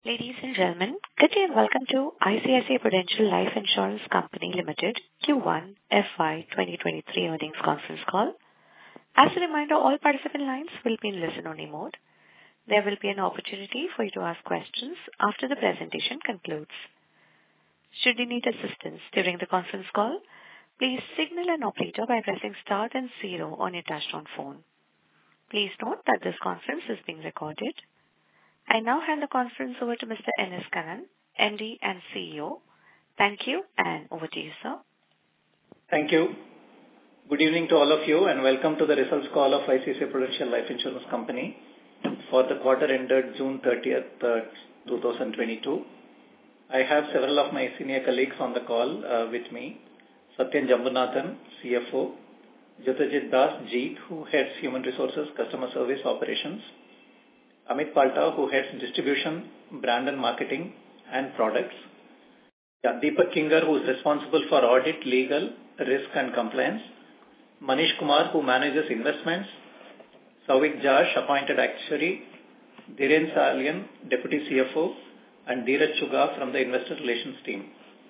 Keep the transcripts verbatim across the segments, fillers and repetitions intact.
Ladies and gentlemen, good day and welcome to I C I C I Prudential Life Insurance Company Limited Q one F Y twenty twenty-three earnings conference call. As a reminder, all participant lines will be in listen-only mode. There will be an opportunity for you to ask questions after the presentation concludes. Should you need assistance during the conference call, please signal an operator by pressing star and zero on your touchtone phone. Please note that this conference is being recorded. I now hand the conference over to Mister N S Kannan, M D and C E O. Thank you, and over to you, sir. Thank you. Good evening to all of you, and welcome to the results call of I C I C I Prudential Life Insurance Company for the quarter ended June thirtieth, twenty twenty-two. I have several of my senior colleagues on the call uh, with me. Satyan Jambunathan, C F O. Jyotirjit Das, Jeet, who heads Human Resources, Customer Service Operations. Amit Palta, who heads Distribution, Brand and Marketing, and Products. Yeah, Deepak Kinger, who is responsible for Audit, Legal, Risk and Compliance. Manish Kumar, who manages Investments. Souvik Josh, Appointed Actuary. Dhiren Salian, Deputy C F O. And Dheeraj Chuga from the Investor Relations team.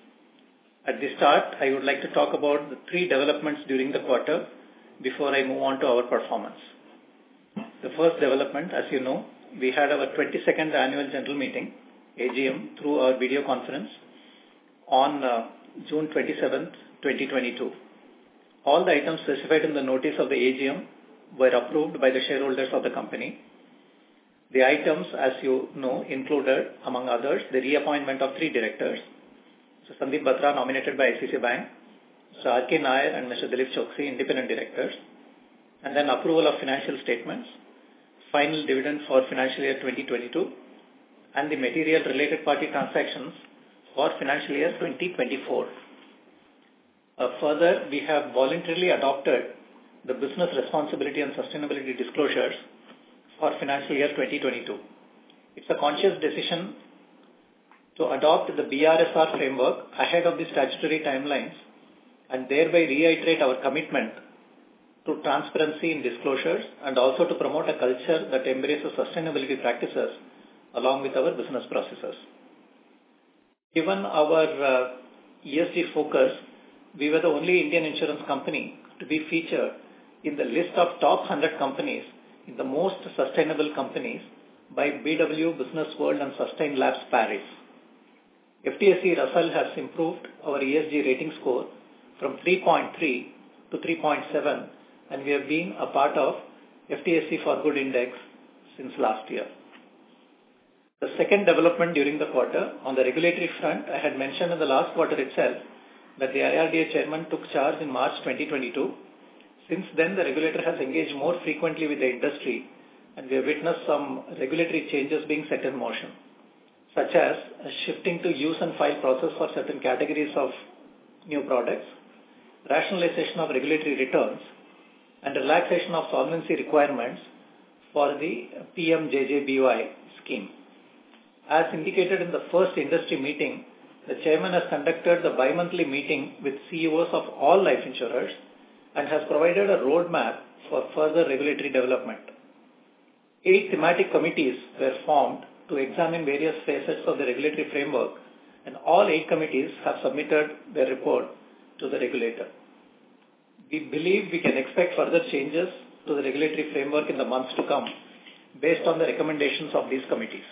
At the start, I would like to talk about the three developments during the quarter before I move on to our performance. The first development, as you know, we had our twenty-second annual general meeting, A G M, through our video conference on uh, June twenty-seventh, twenty twenty-two. All the items specified in the notice of the A G M were approved by the shareholders of the company. The items, as you know, included, among others, the reappointment of three directors. So Sandeep Batra, nominated by I C I C I Bank, Mister R K Nair and Mister Dilip Choksi, independent directors, and then approval of financial statements, final dividend for financial year twenty twenty-two, and the material related party transactions for financial year twenty twenty-four. Uh, further, we have voluntarily adopted the business responsibility and sustainability disclosures for financial year twenty twenty-two. It's a conscious decision to adopt the B R S R framework ahead of the statutory timelines and thereby reiterate our commitment to transparency in disclosures and also to promote a culture that embraces sustainability practices along with our business processes. Given our uh, E S G focus, we were the only Indian insurance company to be featured in the list of top one hundred companies in the most sustainable companies by B W Business World and Sustain Labs Paris. F T S E Russell has improved our E S G rating score from three point three to three point seven, and we have been a part of F T S E for Good Index since last year. The second development during the quarter, on the regulatory front, I had mentioned in the last quarter itself that the I R D A chairman took charge in March twenty twenty-two. Since then, the regulator has engaged more frequently with the industry, and we have witnessed some regulatory changes being set in motion, such as shifting to use and file process for certain categories of new products, rationalization of regulatory returns, and relaxation of solvency requirements for the P M J J B Y scheme. As indicated in the first industry meeting, the chairman has conducted the bi-monthly meeting with C E Os of all life insurers and has provided a roadmap for further regulatory development. Eight thematic committees were formed to examine various facets of the regulatory framework, and all eight committees have submitted their report to the regulator. We believe we can expect further changes to the regulatory framework in the months to come based on the recommendations of these committees.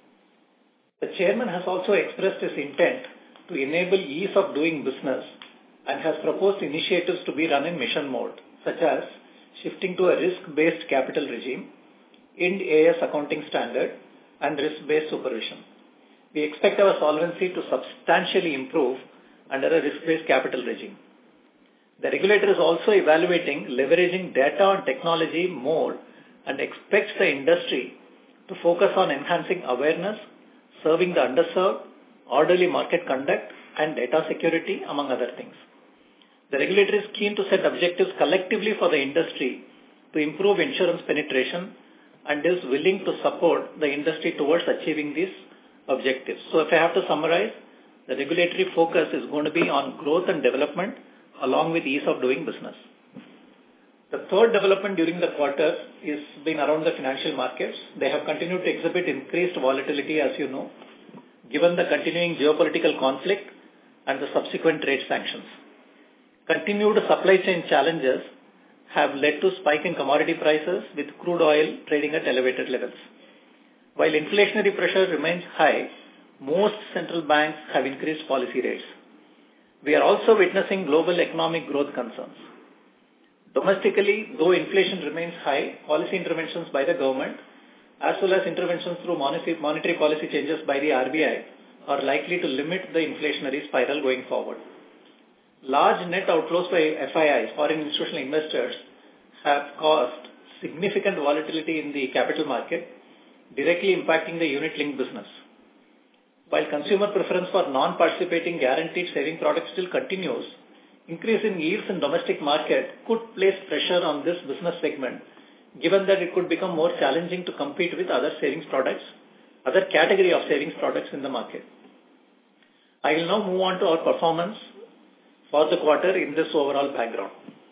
The chairman has also expressed his intent to enable ease of doing business and has proposed initiatives to be run in mission mode, such as shifting to a risk-based capital regime, Ind A S accounting standard, and risk-based supervision. We expect our solvency to substantially improve under a risk-based capital regime. The regulator is also evaluating leveraging data and technology more and expects the industry to focus on enhancing awareness, serving the underserved, orderly market conduct, and data security, among other things. The regulator is keen to set objectives collectively for the industry to improve insurance penetration and is willing to support the industry towards achieving these objectives. So if I have to summarize, the regulatory focus is going to be on growth and development along with ease of doing business. The third development during the quarter is been around the financial markets. They have continued to exhibit increased volatility, as you know, given the continuing geopolitical conflict and the subsequent trade sanctions. Continued supply chain challenges have led to spike in commodity prices, with crude oil trading at elevated levels. While inflationary pressure remains high, most central banks have increased policy rates. We are also witnessing global economic growth concerns. Domestically, though inflation remains high, policy interventions by the government as well as interventions through monetary policy changes by the R B I are likely to limit the inflationary spiral going forward. Large net outflows by F I Is, foreign institutional investors, have caused significant volatility in the capital market, directly impacting the unit-linked business. While consumer preference for non-participating guaranteed saving products still continues, increase in yields in domestic market could place pressure on this business segment, given that it could become more challenging to compete with other savings products, other category of savings products in the market. I will now move on to our performance for the quarter in this overall background.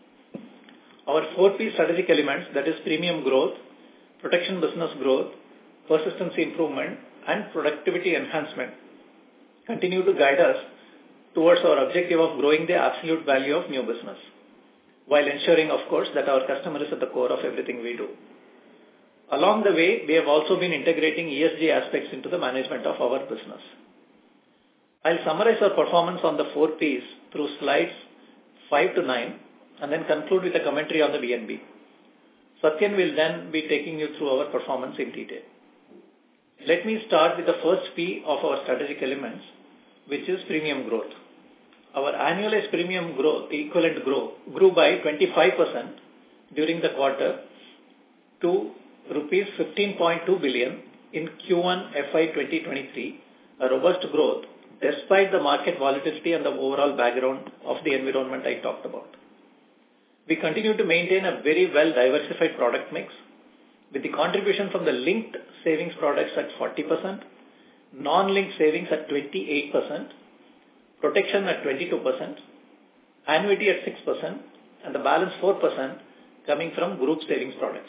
Our four P strategic elements, that is premium growth, protection business growth, persistency improvement, and productivity enhancement, continue to guide us towards our objective of growing the absolute value of new business, while ensuring, of course, that our customer is at the core of everything we do. Along the way, we have also been integrating E S G aspects into the management of our business. I'll summarize our performance on the four Ps through slides five to nine and then conclude with a commentary on the V N B. Satyan will then be taking you through our performance in detail. Let me start with the first P of our strategic elements, which is premium growth. Our annualized premium growth, equivalent growth, grew by twenty-five percent during the quarter to rupees fifteen point two billion in Q one F Y twenty twenty-three, a robust growth despite the market volatility and the overall background of the environment I talked about. We continue to maintain a very well diversified product mix, with the contribution from the linked savings products at forty percent, non-linked savings at twenty-eight percent, protection at twenty-two percent, annuity at six percent, and the balance four percent coming from group savings products.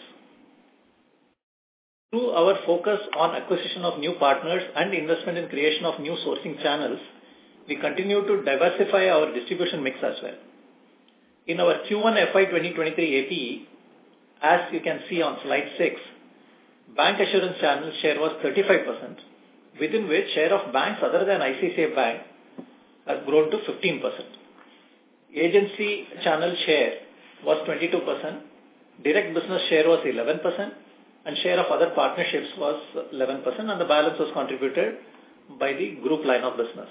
Through our focus on acquisition of new partners and investment in creation of new sourcing channels, we continue to diversify our distribution mix as well. In our Q one F Y twenty twenty-three A P E, as you can see on slide six, bank assurance channel share was thirty-five percent, within which share of banks other than I C I C I Bank has grown to fifteen percent. Agency channel share was twenty-two percent, direct business share was eleven percent, and share of other partnerships was eleven percent, and the balance was contributed by the group line of business.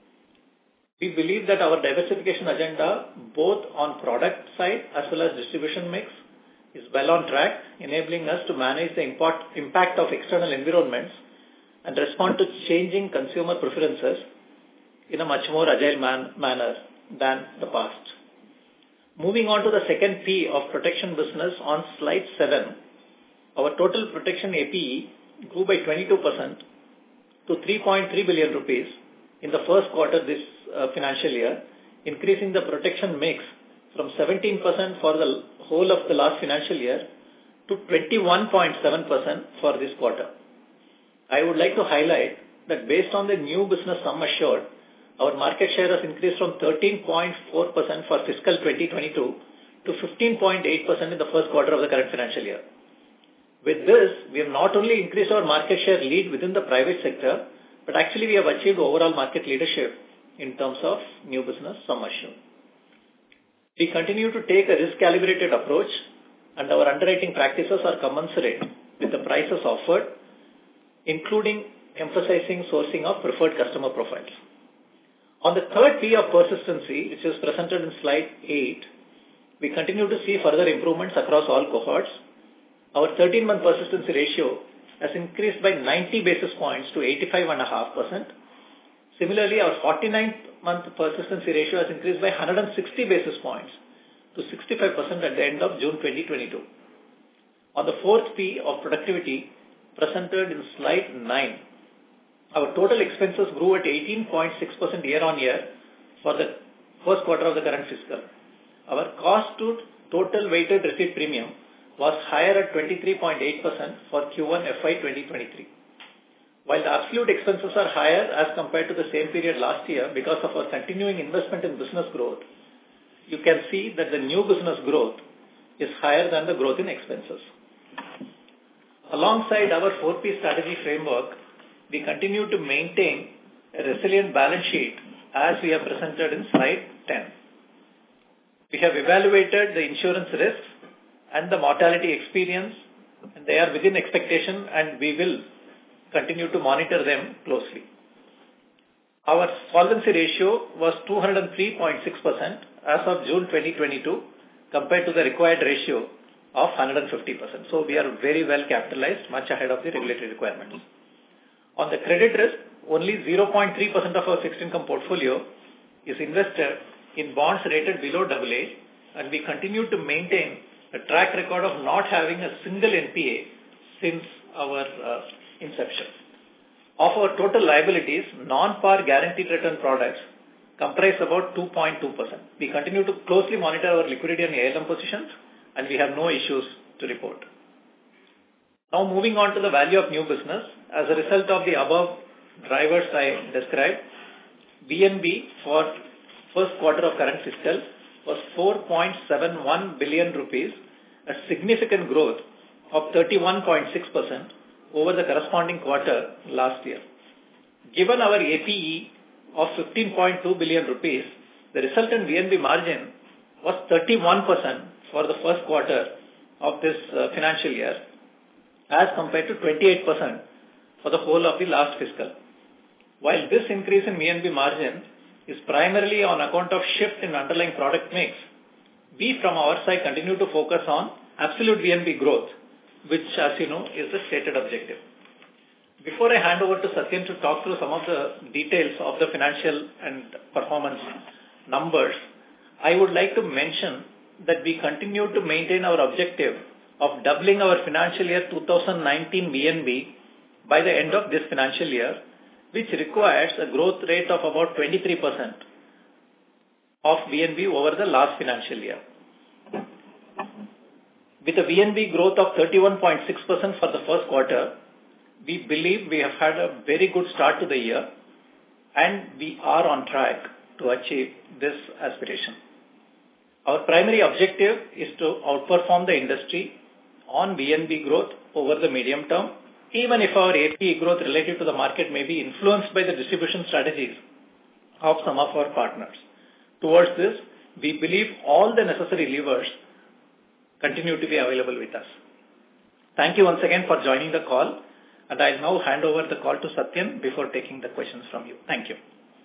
We believe that our diversification agenda, both on product side as well as distribution mix, is well on track, enabling us to manage the impact, impact of external environments and respond to changing consumer preferences in a much more agile man, manner than the past. Moving on to the second P of protection business on slide seven, our total protection A P E grew by twenty-two percent to three point three billion rupees in the first quarter this uh, financial year, increasing the protection mix from seventeen percent for the whole of the last financial year to twenty-one point seven percent for this quarter. I would like to highlight that based on the new business sum assured, our market share has increased from thirteen point four percent for fiscal twenty twenty-two to fifteen point eight percent in the first quarter of the current financial year. With this, we have not only increased our market share lead within the private sector, but actually we have achieved overall market leadership in terms of new business sum assured. We continue to take a risk-calibrated approach, and our underwriting practices are commensurate with the prices offered, including emphasizing sourcing of preferred customer profiles. On the third P of persistency, which is presented in slide eight, we continue to see further improvements across all cohorts. Our thirteen-month persistency ratio has increased by ninety basis points to eighty-five point five percent. Similarly, our forty-ninth-month persistency ratio has increased by one hundred sixty basis points to sixty-five percent at the end of June twenty twenty-two. On the fourth P of productivity, presented in slide nine, our total expenses grew at eighteen point six percent year-on-year for the first quarter of the current fiscal. Our cost to total weighted receipt premium was higher at twenty-three point eight percent for Q one F Y twenty twenty-three. While the absolute expenses are higher as compared to the same period last year because of our continuing investment in business growth, you can see that the new business growth is higher than the growth in expenses. Alongside our four P strategy framework, we continue to maintain a resilient balance sheet as we have presented in slide ten. We have evaluated the insurance risks and the mortality experience, and they are within expectation, and we will continue to monitor them closely. Our solvency ratio was two hundred three point six percent as of June twenty twenty-two compared to the required ratio of one hundred fifty percent. So we are very well capitalized, much ahead of the regulatory requirements. On the credit risk, only zero point three percent of our fixed income portfolio is invested in bonds rated below double A, and we continue to maintain a track record of not having a single N P A since our uh, inception. Of our total liabilities, non-par guaranteed return products comprise about two point two percent. We continue to closely monitor our liquidity and A L M positions, and we have no issues to report. Now moving on to the value of new business. As a result of the above drivers I described, V N B for first quarter of current fiscal was four point seven one billion rupees, a significant growth of thirty-one point six percent over the corresponding quarter last year. Given our A P E of fifteen point two billion rupees, the resultant V N B margin was thirty-one percent for the first quarter of this uh, financial year as compared to twenty-eight percent for the whole of the last fiscal. While this increase in V N B margin is primarily on account of shift in underlying product mix, we from our side continue to focus on absolute V N B growth, which, as you know, is the stated objective. Before I hand over to Satyan to talk through some of the details of the financial and performance numbers, I would like to mention that we continue to maintain our objective of doubling our financial year two thousand nineteen V N B by the end of this financial year, which requires a growth rate of about twenty-three percent of V N B over the last financial year. With a V N B growth of thirty-one point six percent for the first quarter, we believe we have had a very good start to the year, and we are on track to achieve this aspiration. Our primary objective is to outperform the industry on V N B growth over the medium term, even if our A P E growth relative to the market may be influenced by the distribution strategies of some of our partners. Towards this, we believe all the necessary levers continue to be available with us. Thank you once again for joining the call, and I'll now hand over the call to Satyan before taking the questions from you. Thank you.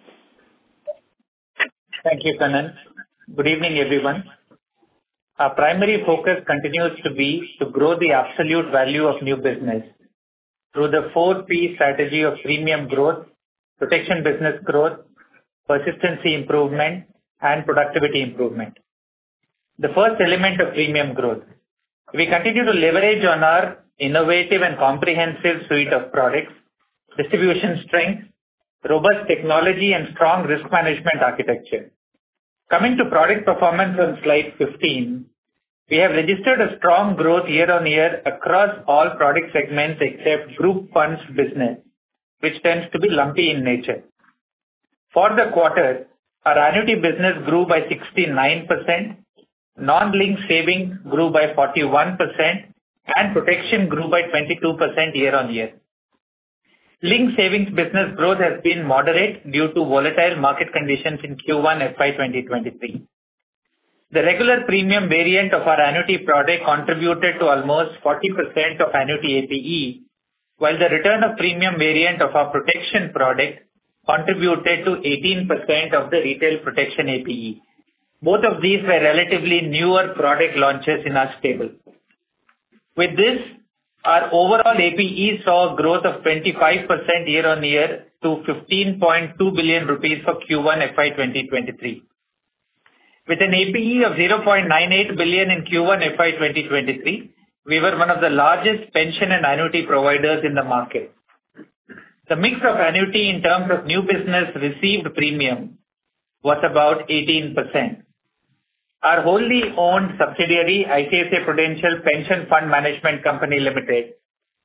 Thank you, Kannan. Good evening, everyone. Our primary focus continues to be to grow the absolute value of new business through the four P strategy of premium growth, protection business growth, persistency improvement, and productivity improvement. The first element of premium growth. We continue to leverage on our innovative and comprehensive suite of products, distribution strength, robust technology, and strong risk management architecture. Coming to product performance on slide fifteen, we have registered a strong growth year-on-year across all product segments except group funds business, which tends to be lumpy in nature. For the quarter, our annuity business grew by sixty-nine percent, non-linked savings grew by forty-one percent, and protection grew by twenty-two percent year-on-year. Linked savings business growth has been moderate due to volatile market conditions in Q one F Y twenty twenty-three. The regular premium variant of our annuity product contributed to almost forty percent of annuity A P E, while the return of premium variant of our protection product contributed to eighteen percent of the retail protection A P E. Both of these were relatively newer product launches in our stable. With this, our overall A P E saw a growth of twenty-five percent year-on-year to fifteen point two billion rupees for Q one F Y twenty twenty-three. With an A P E of zero point nine eight billion in Q one F Y twenty twenty-three, we were one of the largest pension and annuity providers in the market. The mix of annuity in terms of new business received premium was about eighteen percent. Our wholly owned subsidiary, I C I C I Prudential Pension Fund Management Company Limited,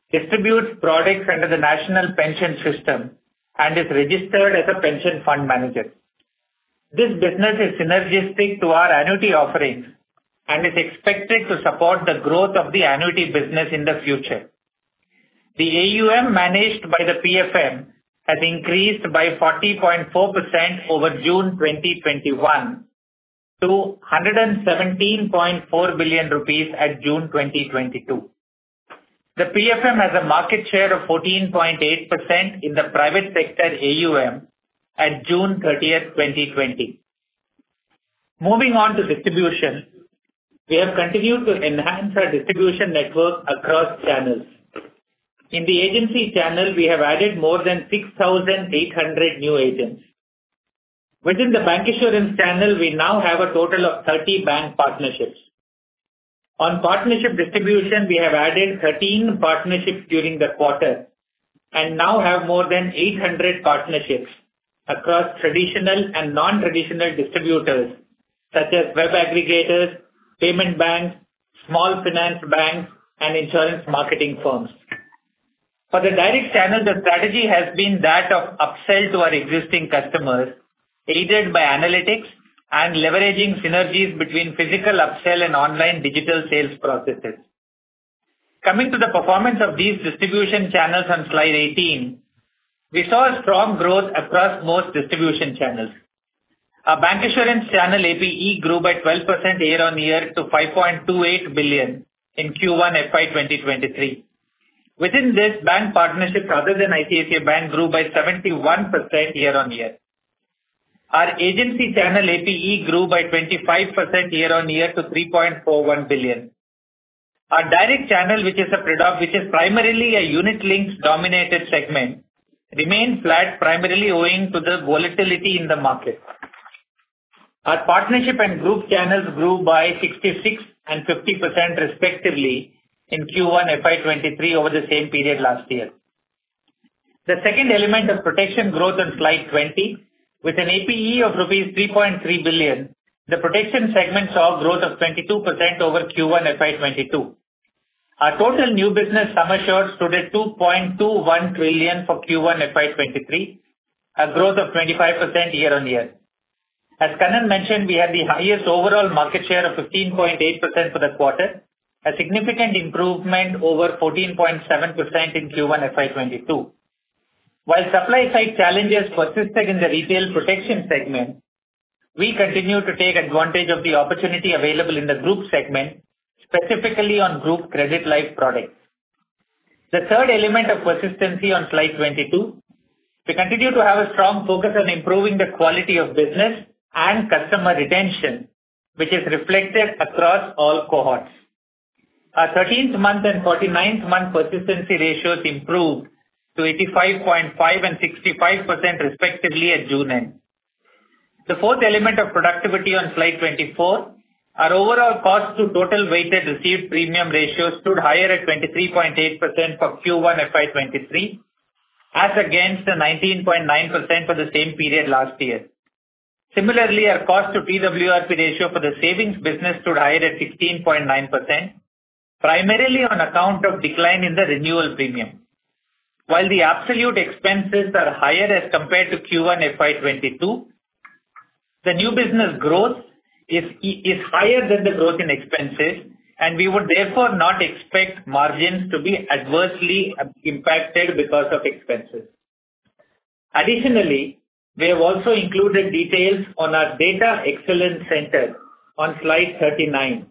distributes products under the National Pension System, and is registered as a pension fund manager. This business is synergistic to our annuity offerings and is expected to support the growth of the annuity business in the future. The A U M managed by the P F M has increased by forty point four percent over June twenty twenty-one to one hundred seventeen point four billion rupees at June twenty twenty-two. The P F M has a market share of fourteen point eight percent in the private sector A U M at June thirtieth, twenty twenty. Moving on to distribution, we have continued to enhance our distribution network across channels. In the agency channel, we have added more than six thousand eight hundred new agents. Within the bancassurance channel, we now have a total of thirty bank partnerships. On partnership distribution, we have added thirteen partnerships during the quarter and now have more than eight hundred partnerships across traditional and non-traditional distributors such as web aggregators, payment banks, small finance banks, and insurance marketing firms. For the direct channel, the strategy has been that of upsell to our existing customers, aided by analytics and leveraging synergies between physical upsell and online digital sales processes. Coming to the performance of these distribution channels on slide eighteen, we saw a strong growth across most distribution channels. Our bancassurance channel A P E grew by twelve percent year-on-year to five point two eight billion in Q one F Y twenty twenty-three. Within this, bank partnerships other than I C I C I Bank grew by seventy-one percent year-on-year. Our agency channel A P E grew by twenty-five percent year-on-year to three point four one billion. Our direct channel, which is a predom- which is primarily a unit-linked dominated segment, remained flat primarily owing to the volatility in the market. Our partnership and group channels grew by sixty-six and fifty percent respectively in Q one F Y twenty-three over the same period last year. The second element of protection growth on slide twenty, with an A P E of rupees three point three billion, the protection segment saw growth of twenty-two percent over Q one F Y twenty-two. Our total new business sum assured stood at two point two one trillion for Q one F Y twenty-three, a growth of twenty-five percent year-on-year. As Kannan mentioned, we had the highest overall market share of fifteen point eight percent for the quarter, a significant improvement over fourteen point seven percent in Q one F Y twenty-two. While supply side challenges persisted in the retail protection segment, we continue to take advantage of the opportunity available in the group segment, specifically on group credit life products. The third element of persistency on slide twenty-two, we continue to have a strong focus on improving the quality of business and customer retention, which is reflected across all cohorts. Our thirteenth month and forty-ninth month persistency ratios improved to eighty-five point five and sixty-five percent respectively at June end. The fourth element of productivity on slide twenty-four, our overall cost to total weighted received premium ratio stood higher at twenty-three point eight percent for Q one F Y twenty-three as against the nineteen point nine percent for the same period last year. Similarly, our cost to T W R P ratio for the savings business stood higher at sixteen point nine percent, primarily on account of decline in the renewal premium. While the absolute expenses are higher as compared to Q one F Y twenty-two, the new business growth is, is higher than the growth in expenses, and we would therefore not expect margins to be adversely impacted because of expenses. Additionally, we have also included details on our Data Excellence Center on slide thirty-nine.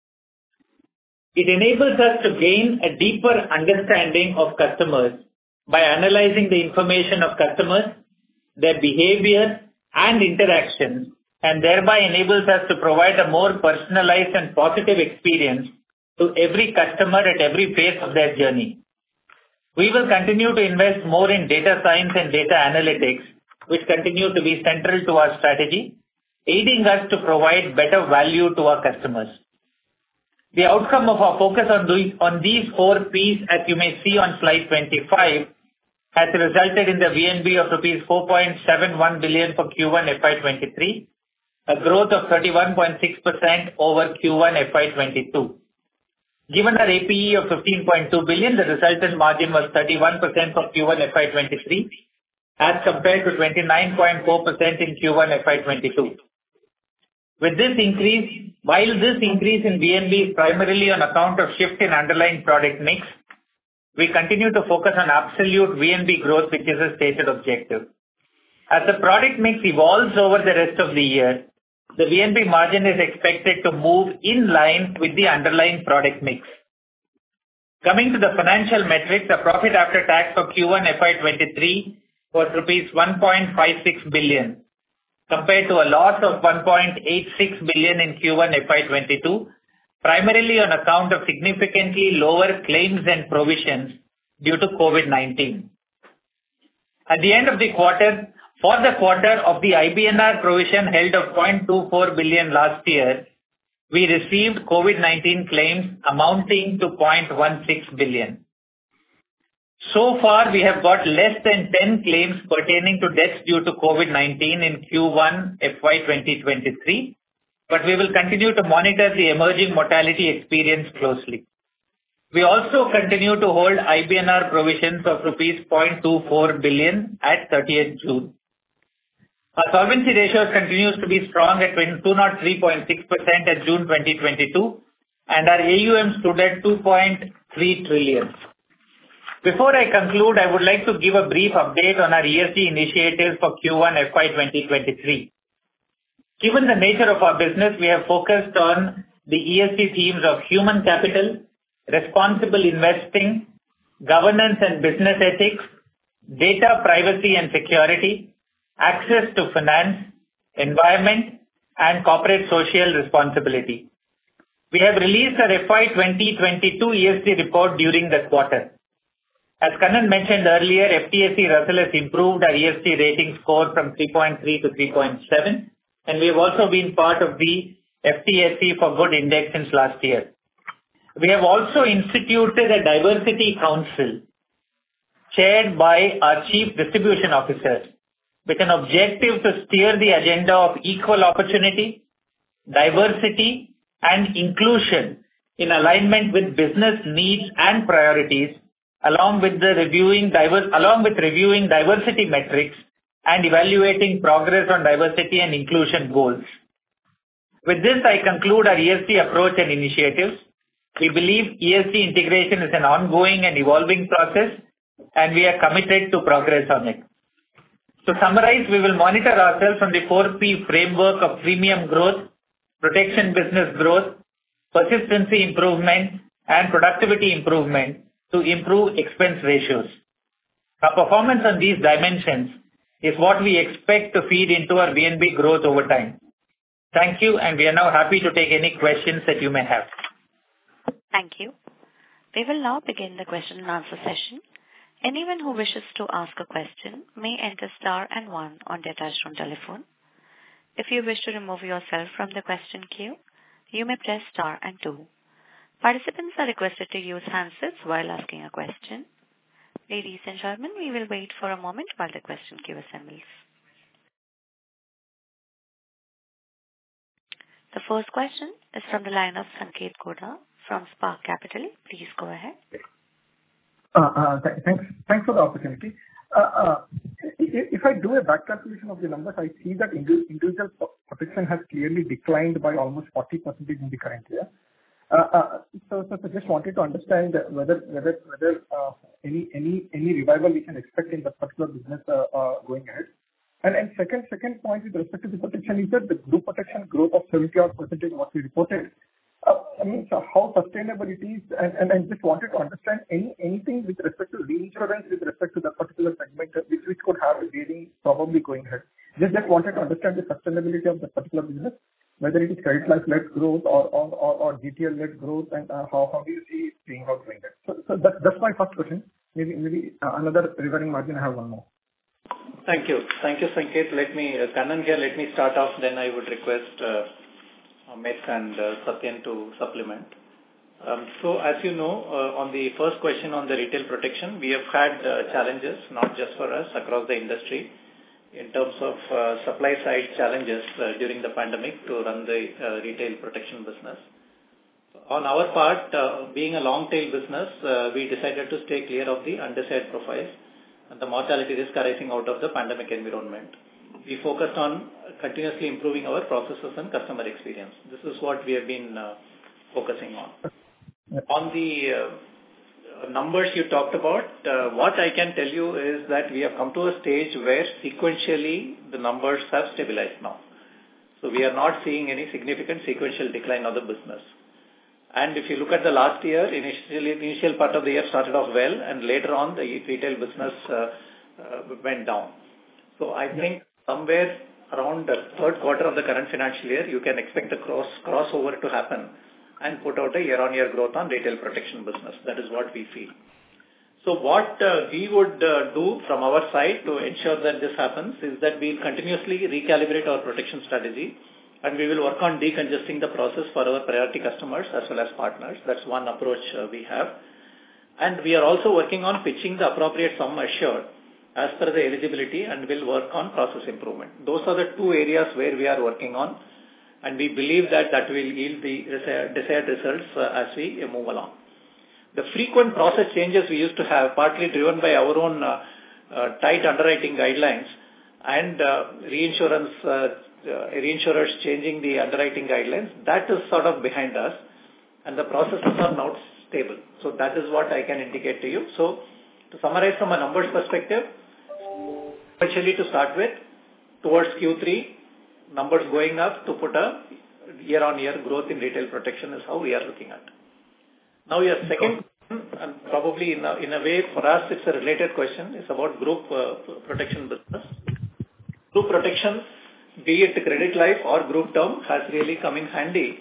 It enables us to gain a deeper understanding of customers by analyzing the information of customers, their behavior and interactions, and thereby enables us to provide a more personalized and positive experience to every customer at every phase of their journey. We will continue to invest more in data science and data analytics, which continue to be central to our strategy, aiding us to provide better value to our customers. The outcome of our focus on, doing, on these four P's, as you may see on slide twenty-five, has resulted in the V N B of rupees four point seven one billion for Q one F Y twenty-three, a growth of thirty-one point six percent over Q one F Y twenty-two. Given our A P E of fifteen point two billion, the resultant margin was thirty-one percent for Q one F Y twenty-three as compared to twenty-nine point four percent in Q one F Y twenty-two. With this increase, while this increase in V N B is primarily on account of shift in underlying product mix, we continue to focus on absolute V N B growth, which is a stated objective. As the product mix evolves over the rest of the year, the V N B margin is expected to move in line with the underlying product mix. Coming to the financial metrics, the profit after tax for Q one F Y twenty-three was rupees one point five six billion, compared to a loss of one point eight six billion in Q one F Y twenty-two, primarily on account of significantly lower claims and provisions due to COVID nineteen. At the end of the quarter, for the quarter of the I B N R provision held of zero point two four billion last year, we received COVID nineteen claims amounting to zero point one six billion. So far, we have got less than ten claims pertaining to deaths due to COVID nineteen in Q one F Y twenty twenty-three, but we will continue to monitor the emerging mortality experience closely. We also continue to hold I B N R provisions of rupees zero point two four billion at thirtieth June. Our solvency ratios continues to be strong at two hundred three point six percent at June twenty twenty-two, and our A U M stood at two point three trillion. Before I conclude, I would like to give a brief update on our E S G initiatives for Q one F Y twenty twenty-three. Given the nature of our business, we have focused on the E S G themes of human capital, responsible investing, governance and business ethics, data privacy and security, access to finance, environment, and corporate social responsibility. We have released our F Y twenty twenty-two E S G report during the quarter. As Kannan mentioned earlier, F T S E Russell has improved our E S G rating score from three point three to three point seven, and we have also been part of the F T S E for Good Index since last year. We have also instituted a diversity council chaired by our Chief Distribution Officer with an objective to steer the agenda of equal opportunity, diversity, and inclusion in alignment with business needs and priorities, along with the reviewing diverse, along with reviewing diversity metrics and evaluating progress on diversity and inclusion goals. With this, I conclude our E S G approach and initiatives. We believe E S G integration is an ongoing and evolving process, and we are committed to progress on it. To summarize, we will monitor ourselves on the four P framework of premium growth, protection business growth, persistency improvement, and productivity improvement to improve expense ratios. Our performance on these dimensions is what we expect to feed into our V N B growth over time. Thank you, and we are now happy to take any questions that you may have. Thank you. We will now begin the question and answer session. Anyone who wishes to ask a question may enter star and one on their touchtone telephone. If you wish to remove yourself from the question queue, you may press star and two. Participants are requested to use handsets while asking a question. Ladies and gentlemen, we will wait for a moment while the question queue assembles. The first question is from the line of Sanket Godha from Spark Capital. Please go ahead. Uh, uh, th- thanks, thanks for the opportunity. Uh, uh, if, if I do a back calculation of the numbers, I see that individual protection has clearly declined by almost forty percent in the current year. Uh, uh, so, so, so just wanted to understand whether whether whether uh, any any any revival we can expect in that particular business uh, uh, going ahead. And and second second point with respect to the protection is that the group protection growth of seventy odd percent what we reported. Uh, I mean, so how sustainable it is, and, and I just wanted to understand any anything with respect to reinsurance with respect to that particular segment, uh, which which could have a bearing probably going ahead. Just just wanted to understand the sustainability of that particular business, whether it is credit life led growth or or or, or G T L led growth, and uh, how how do you see it playing out going ahead? So so that, that's my first question. Maybe maybe uh, another regarding margin. I have one more. Thank you, thank you, Sanket. Let me uh, Kannan here. Let me start off. Then I would request Uh, Amit and uh, Satyan to supplement. Um, so as you know, uh, on the first question on the retail protection, we have had uh, challenges, not just for us, across the industry, in terms of uh, supply side challenges uh, during the pandemic to run the uh, retail protection business. On our part, uh, being a long tail business, uh, we decided to stay clear of the undesired profiles and the mortality risk arising out of the pandemic environment. We focused on continuously improving our processes and customer experience. This is what we have been uh, focusing on. On the uh, numbers you talked about, uh, what I can tell you is that we have come to a stage where sequentially the numbers have stabilized now. So we are not seeing any significant sequential decline of the business. And if you look at the last year, initially, initial part of the year started off well, and later on the retail business uh, uh, went down. So I think somewhere around the third quarter of the current financial year, you can expect a cross crossover to happen and put out a year-on-year growth on retail protection business. That is what we feel. So what uh, we would uh, do from our side to ensure that this happens is that we'll continuously recalibrate our protection strategy, and we will work on decongesting the process for our priority customers as well as partners. That's one approach uh, we have. And we are also working on pitching the appropriate sum assured as per the eligibility, and will work on process improvement. Those are the two areas where we are working on, and we believe that that will yield the desired results uh, as we move along. The frequent process changes we used to have, partly driven by our own uh, uh, tight underwriting guidelines and uh, reinsurance uh, uh, reinsurers changing the underwriting guidelines, that is sort of behind us, and the processes are now stable. So that is what I can indicate to you. So to summarize from a numbers perspective, especially to start with, towards Q three, numbers going up to put a year-on-year growth in retail protection is how we are looking at. Now your second, and probably in a, in a way for us it's a related question, is about group uh, protection business. Group protection, be it credit life or group term, has really come in handy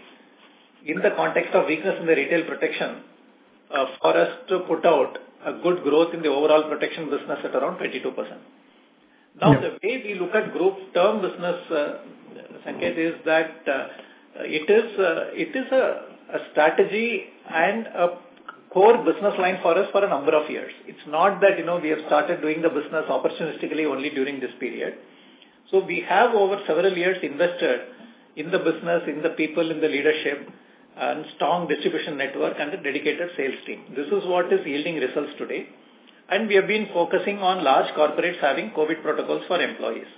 in the context of weakness in the retail protection uh, for us to put out a good growth in the overall protection business at around twenty-two percent. Now, yeah. The way we look at group term business, uh, Sanket, is that uh, it is uh, it is a, a strategy and a core business line for us for a number of years. It's not that, you know, we have started doing the business opportunistically only during this period. So we have over several years invested in the business, in the people, in the leadership, and strong distribution network and a dedicated sales team. This is what is yielding results today. And we have been focusing on large corporates having COVID protocols for employees.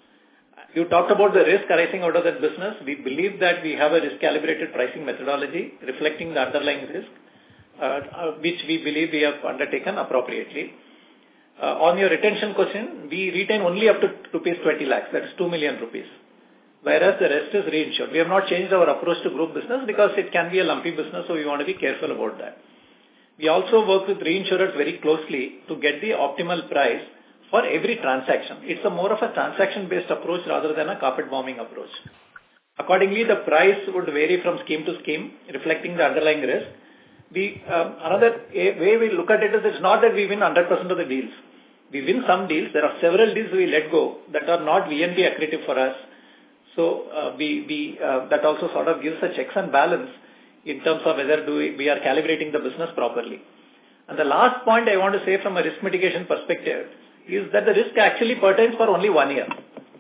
You talked about the risk arising out of that business. We believe that we have a risk-calibrated pricing methodology reflecting the underlying risk, uh, which we believe we have undertaken appropriately. Uh, on your retention question, we retain only up to rupees twenty lakhs, that is two million rupees, whereas the rest is reinsured. We have not changed our approach to group business because it can be a lumpy business, so we want to be careful about that. We also work with reinsurers very closely to get the optimal price for every transaction. It's a more of a transaction-based approach rather than a carpet bombing approach. Accordingly, the price would vary from scheme to scheme, reflecting the underlying risk. We, um, another way we look at it is it's not that we win one hundred percent of the deals. We win some deals. There are several deals we let go that are not V N B accretive for us. So uh, we, we uh, that also sort of gives a checks and balance in terms of whether do we, we are calibrating the business properly. And the last point I want to say from a risk mitigation perspective is that the risk actually pertains for only one year.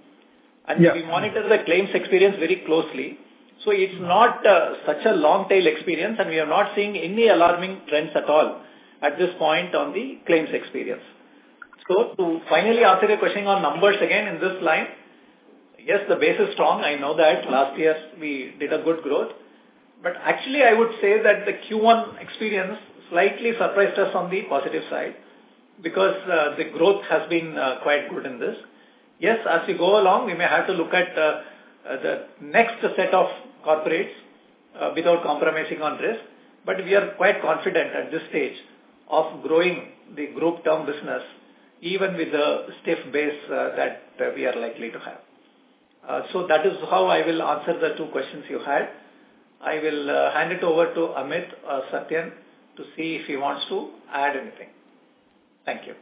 And yeah. we monitor the claims experience very closely. So it's not uh, such a long tail experience, and we are not seeing any alarming trends at all at this point on the claims experience. So to finally answer your question on numbers again in this line, yes, the base is strong. I know that last year we did a good growth. But actually, I would say that the Q one experience slightly surprised us on the positive side because uh, the growth has been uh, quite good in this. Yes, as we go along, we may have to look at uh, uh, the next set of corporates uh, without compromising on risk. But we are quite confident at this stage of growing the group term business even with the stiff base uh, that uh, we are likely to have. Uh, so that is how I will answer the two questions you had. I will uh, hand it over to Amit or Satyan to see if he wants to add anything. Thank you.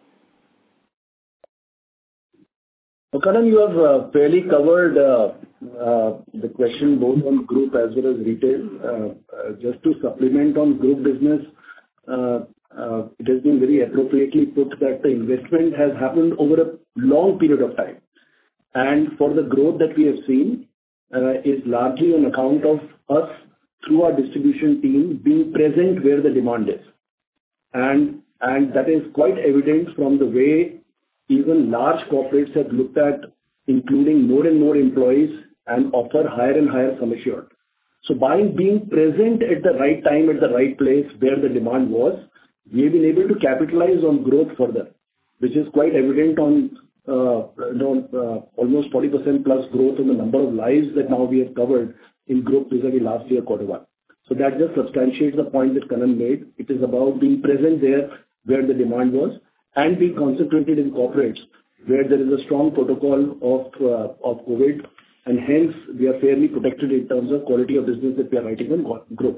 Karan, you have uh, fairly covered uh, uh, the question both on group as well as retail. Uh, uh, just to supplement on group business, uh, uh, it has been very appropriately put that the investment has happened over a long period of time. And for the growth that we have seen, Uh, is largely on account of us through our distribution team being present where the demand is. And, and that is quite evident from the way even large corporates have looked at including more and more employees and offer higher and higher sum assured. So by being present at the right time, at the right place where the demand was, we have been able to capitalize on growth further, which is quite evident on uh, you know, uh, almost forty percent plus growth in the number of lives that now we have covered in group vis-a-vis last year quarter one. So that just substantiates the point that Kannan made. It is about being present there where the demand was and being concentrated in corporates where there is a strong protocol of uh, of COVID, and hence we are fairly protected in terms of quality of business that we are writing in group.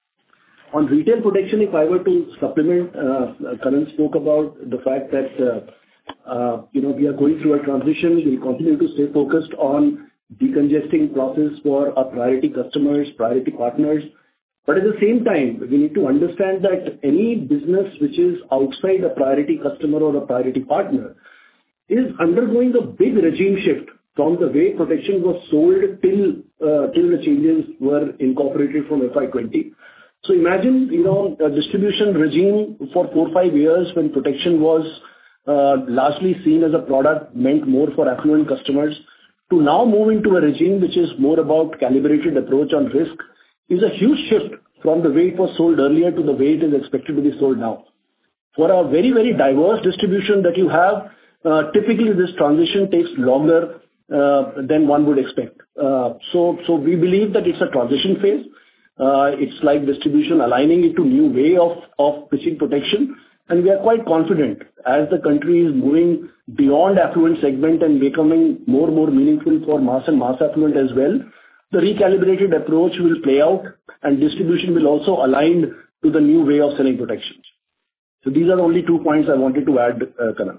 On retail protection, if I were to supplement, uh, Kannan spoke about the fact that uh, uh, you know we are going through a transition. We'll continue to stay focused on decongesting process for our priority customers, priority partners. But at the same time, we need to understand that any business which is outside a priority customer or a priority partner is undergoing a big regime shift from the way protection was sold till uh, till the changes were incorporated from F Y twenty. So imagine, you know, a distribution regime for four or five years when protection was uh, largely seen as a product meant more for affluent customers, to now move into a regime which is more about calibrated approach on risk is a huge shift from the way it was sold earlier to the way it is expected to be sold now. For a very, very diverse distribution that you have, uh, typically this transition takes longer uh, than one would expect. Uh, so, so we believe that it's a transition phase. Uh, it's like distribution aligning it to new way of, of pitching protection. And we are quite confident as the country is moving beyond affluent segment and becoming more and more meaningful for mass and mass affluent as well. The recalibrated approach will play out and distribution will also align to the new way of selling protections. So these are the only two points I wanted to add, uh, Kannan.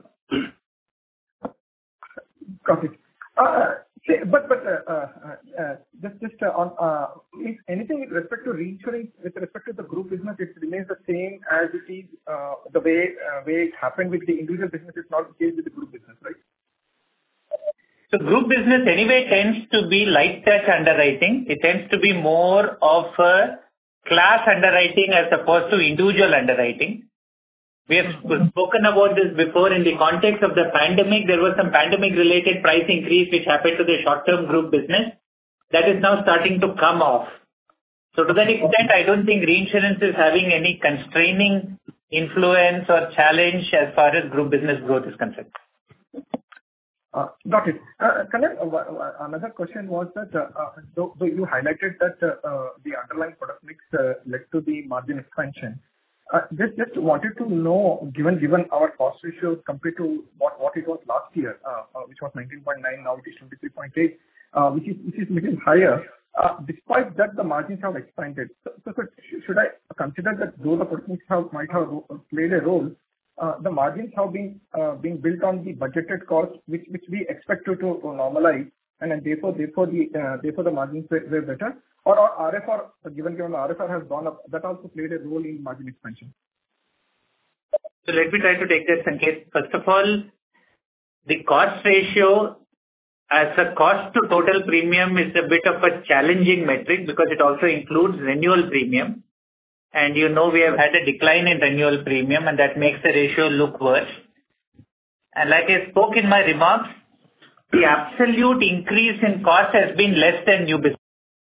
Got it. Uh, say, but but uh, uh, uh, just just uh, on uh, if anything with respect to reinsurance, with respect to the group business, it remains the same as it is uh, the way uh, way it happened with the individual business. It's not the case with the group business, right? So group business anyway tends to be light touch underwriting. It tends to be more of a class underwriting as opposed to individual underwriting. We have spoken about this before in the context of the pandemic. There was some pandemic related price increase which happened to the short term group business that is now starting to come off. So to that extent, I don't think reinsurance is having any constraining influence or challenge as far as group business growth is concerned. Uh, Got it. Uh, Kannan, uh, another question was that, uh, uh, though, though you highlighted that uh, uh, the underlying product mix uh, led to the margin expansion, uh, just just wanted to know, given given our cost ratios compared to what, what it was last year, uh, uh, which was nineteen point nine, now it is twenty-three point eight, uh, which is which is little higher. Uh, despite that, the margins have expanded. So, so, so should I consider that though the product mix have might have played a role, Uh, the margins have been uh, being built on the budgeted cost, which which we expect to, to normalize, and then therefore therefore the uh, therefore the margins were, were better, or, or R F R, given given the R F R has gone up, that also played a role in margin expansion. So let me try to take this, Sanket. First of all, the cost ratio as a cost to total premium is a bit of a challenging metric because it also includes renewal premium. And you know we have had a decline in renewal premium and that makes the ratio look worse. And like I spoke in my remarks, the absolute increase in cost has been less than new business.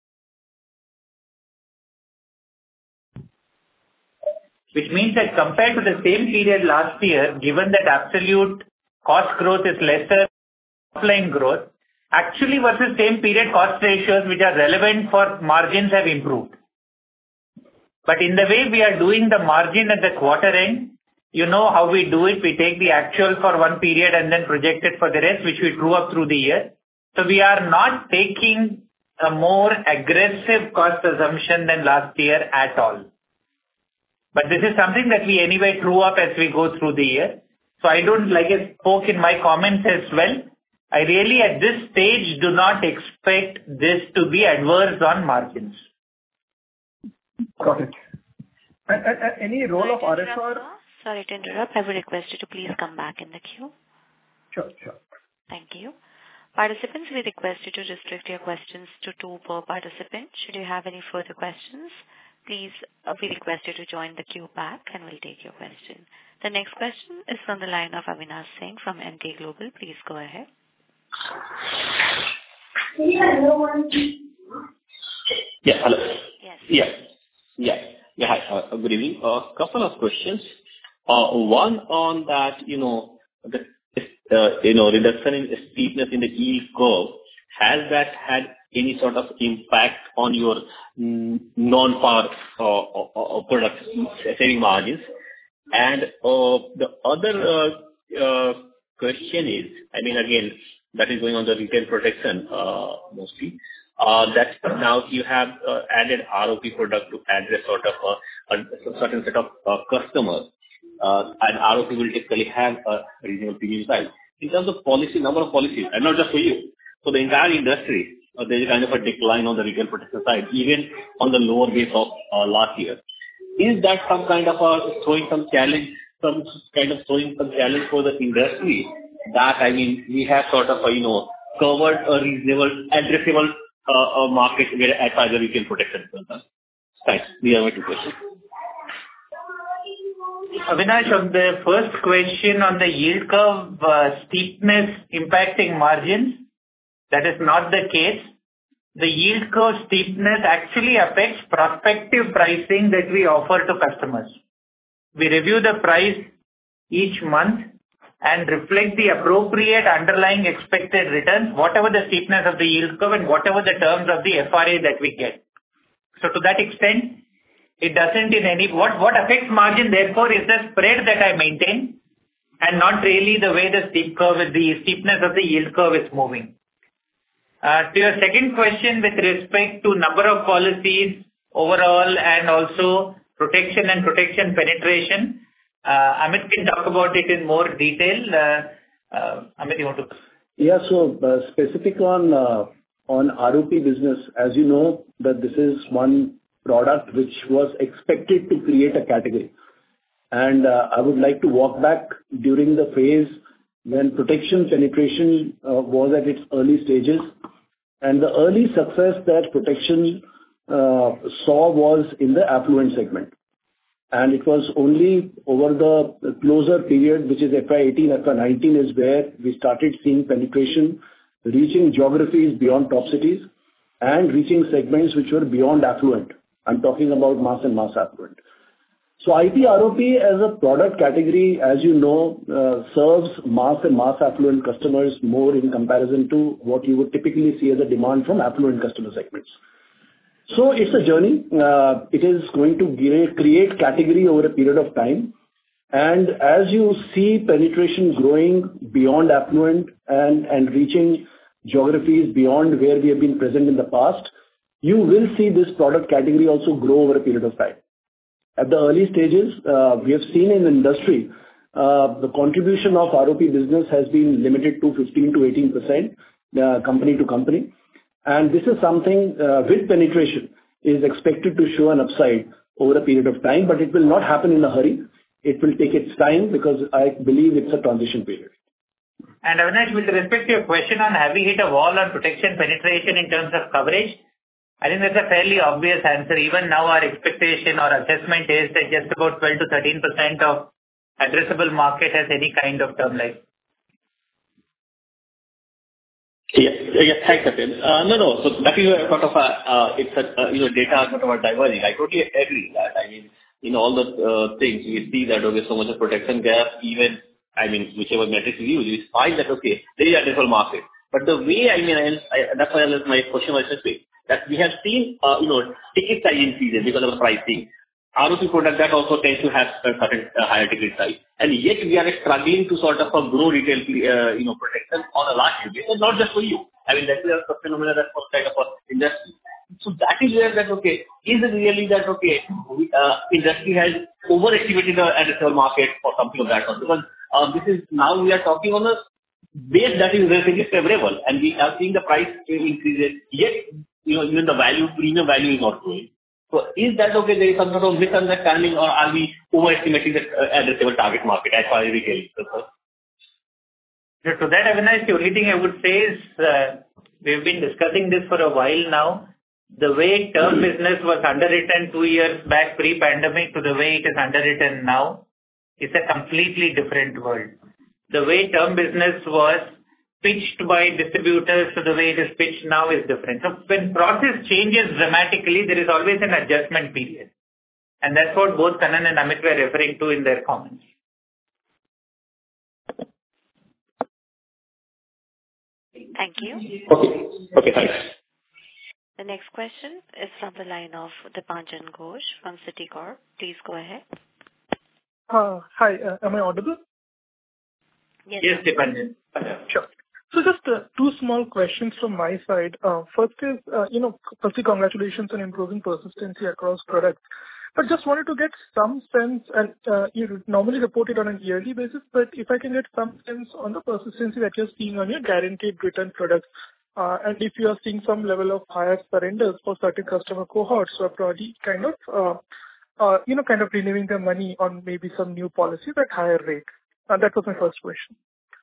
Which means that compared to the same period last year, given that absolute cost growth is lesser than offline growth, actually versus same period cost ratios which are relevant for margins have improved. But in the way we are doing the margin at the quarter end, you know how we do it. We take the actual for one period and then project it for the rest, which we true up through the year. So we are not taking a more aggressive cost assumption than last year at all. But this is something that we anyway true up as we go through the year. So I don't, like I spoke in my comments as well, I really at this stage do not expect this to be adverse on margins. Got it. And, and, and any role Sorry of R F R? Sorry to interrupt. I would request you to please come back in the queue. Sure, sure. Thank you. Participants, we request you to restrict your questions to two per participant. Should you have any further questions, please, uh, we request you to join the queue back and we'll take your question. The next question is from the line of Avinash Singh from Emkay Global. Please go ahead. Yeah, hello. Yes. Yeah. Yeah. Yeah, hi. Uh, good evening. A uh, couple of questions. Uh, one on that, you know, the, uh, you know, reduction in steepness in the yield curve, has that had any sort of impact on your mm, non-par uh, uh, product saving margins? And uh, the other uh, uh, question is, I mean, again, that is going on the retail protection uh, mostly. Uh, that now you have uh, added R O P product to address sort of a, a certain set of uh, customers. Uh, and R O P will typically have a reasonable premium size. In terms of policy, number of policies, and not just for you, for the entire industry, uh, there is kind of a decline on the retail protection side, even on the lower base of uh, last year. Is that some kind of a throwing some challenge, some kind of throwing some challenge for the industry? That, I mean, we have sort of, a, you know, covered a reasonable, addressable uh, uh, market where as far as the retail protection is concerned. Thanks. These are my two questions. Avinash, on the first question on the yield curve uh, steepness impacting margins, that is not the case. The yield curve steepness actually affects prospective pricing that we offer to customers. We review the price each month and reflect the appropriate underlying expected returns, whatever the steepness of the yield curve and whatever the terms of the F R A that we get. So to that extent, it doesn't in any, what, what affects margin therefore is the spread that I maintain and not really the way the steep curve, the steepness of the yield curve is moving. Uh, to your second question with respect to number of policies overall and also protection and protection penetration, uh, Amit can talk about it in more detail. Uh, uh, Amit, you want to? Yeah, so uh, specific on uh, on R O P business, as you know, that this is one product which was expected to create a category. And uh, I would like to walk back during the phase when protection penetration uh, was at its early stages. And the early success that protection uh, saw was in the affluent segment. And it was only over the closer period, which is F Y eighteen, F Y nineteen, is where we started seeing penetration reaching geographies beyond top cities and reaching segments which were beyond affluent. I'm talking about mass and mass affluent. So I P R O P as a product category, as you know, uh, serves mass and mass affluent customers more in comparison to what you would typically see as a demand from affluent customer segments. So it's a journey. Uh, it is going to create category over a period of time. And as you see penetration growing beyond affluent and, and reaching geographies beyond where we have been present in the past, you will see this product category also grow over a period of time. At the early stages, uh, we have seen in the industry, uh, the contribution of R O P business has been limited to fifteen to eighteen percent uh, company to company. And this is something uh, with penetration is expected to show an upside over a period of time, but it will not happen in a hurry. It will take its time because I believe it's a transition period. And Avinash, with respect to your question on have we hit a wall on protection penetration in terms of coverage, I think that's a fairly obvious answer. Even now our expectation or assessment is that just about twelve to thirteen percent of addressable market has any kind of term life. Yes, yes, thanks, Kapil. Uh, no, no, so that is a sort of a, uh, it's a, uh, you know, data sort of a diverging. I totally agree that, I mean, in all the uh, things, we see that, okay, so much of protection gap, even, I mean, whichever metrics we use, we find that, okay, there is a addressable market. But the way, I mean, I, I, that's why my question was specific, that we have seen, uh, you know, ticket size increases because of the pricing. R O P product that also tends to have a certain uh, higher ticket size. And yet we are struggling to sort of uh, grow retail, uh, you know, protection on a large scale, and not just for you. I mean, that is a phenomenon that's for kind of an industry. So that is where that, okay, is it really that, okay, we, uh, industry has overestimated the addressable market or something of that sort? Because uh, this is, now we are talking on a base that is relatively favorable, and we are seeing the price increases, yet, you know, even the value, premium value is not growing. So is that, okay, there is some sort of misunderstanding, or are we overestimating the uh, addressable target market as far as retail is concerned? So to that, Avinash, the only thing I would say is uh, we've been discussing this for a while now. The way term business was underwritten two years back pre-pandemic to the way it is underwritten now is a completely different world. The way term business was pitched by distributors to the way it is pitched now is different. So when process changes dramatically, there is always an adjustment period. And that's what both Kannan and Amit were referring to in their comments. Thank you. Okay. Okay, thanks. The next question is from the line of Dipanjan Ghosh from Citicorp. Please go ahead. Uh, hi, uh, am I audible? Yes, Yes, Dipanjan. Sure. So just uh, two small questions from my side. Uh, first is, uh, you know, firstly, congratulations on improving persistency across products. But just wanted to get some sense, and uh, you normally report it on a yearly basis, but if I can get some sense on the persistency that you're seeing on your guaranteed return products, uh, and if you are seeing some level of higher surrenders for certain customer cohorts who are probably kind of, uh, uh, you know, kind of renewing their money on maybe some new policies at higher rate. Uh, that was my first question.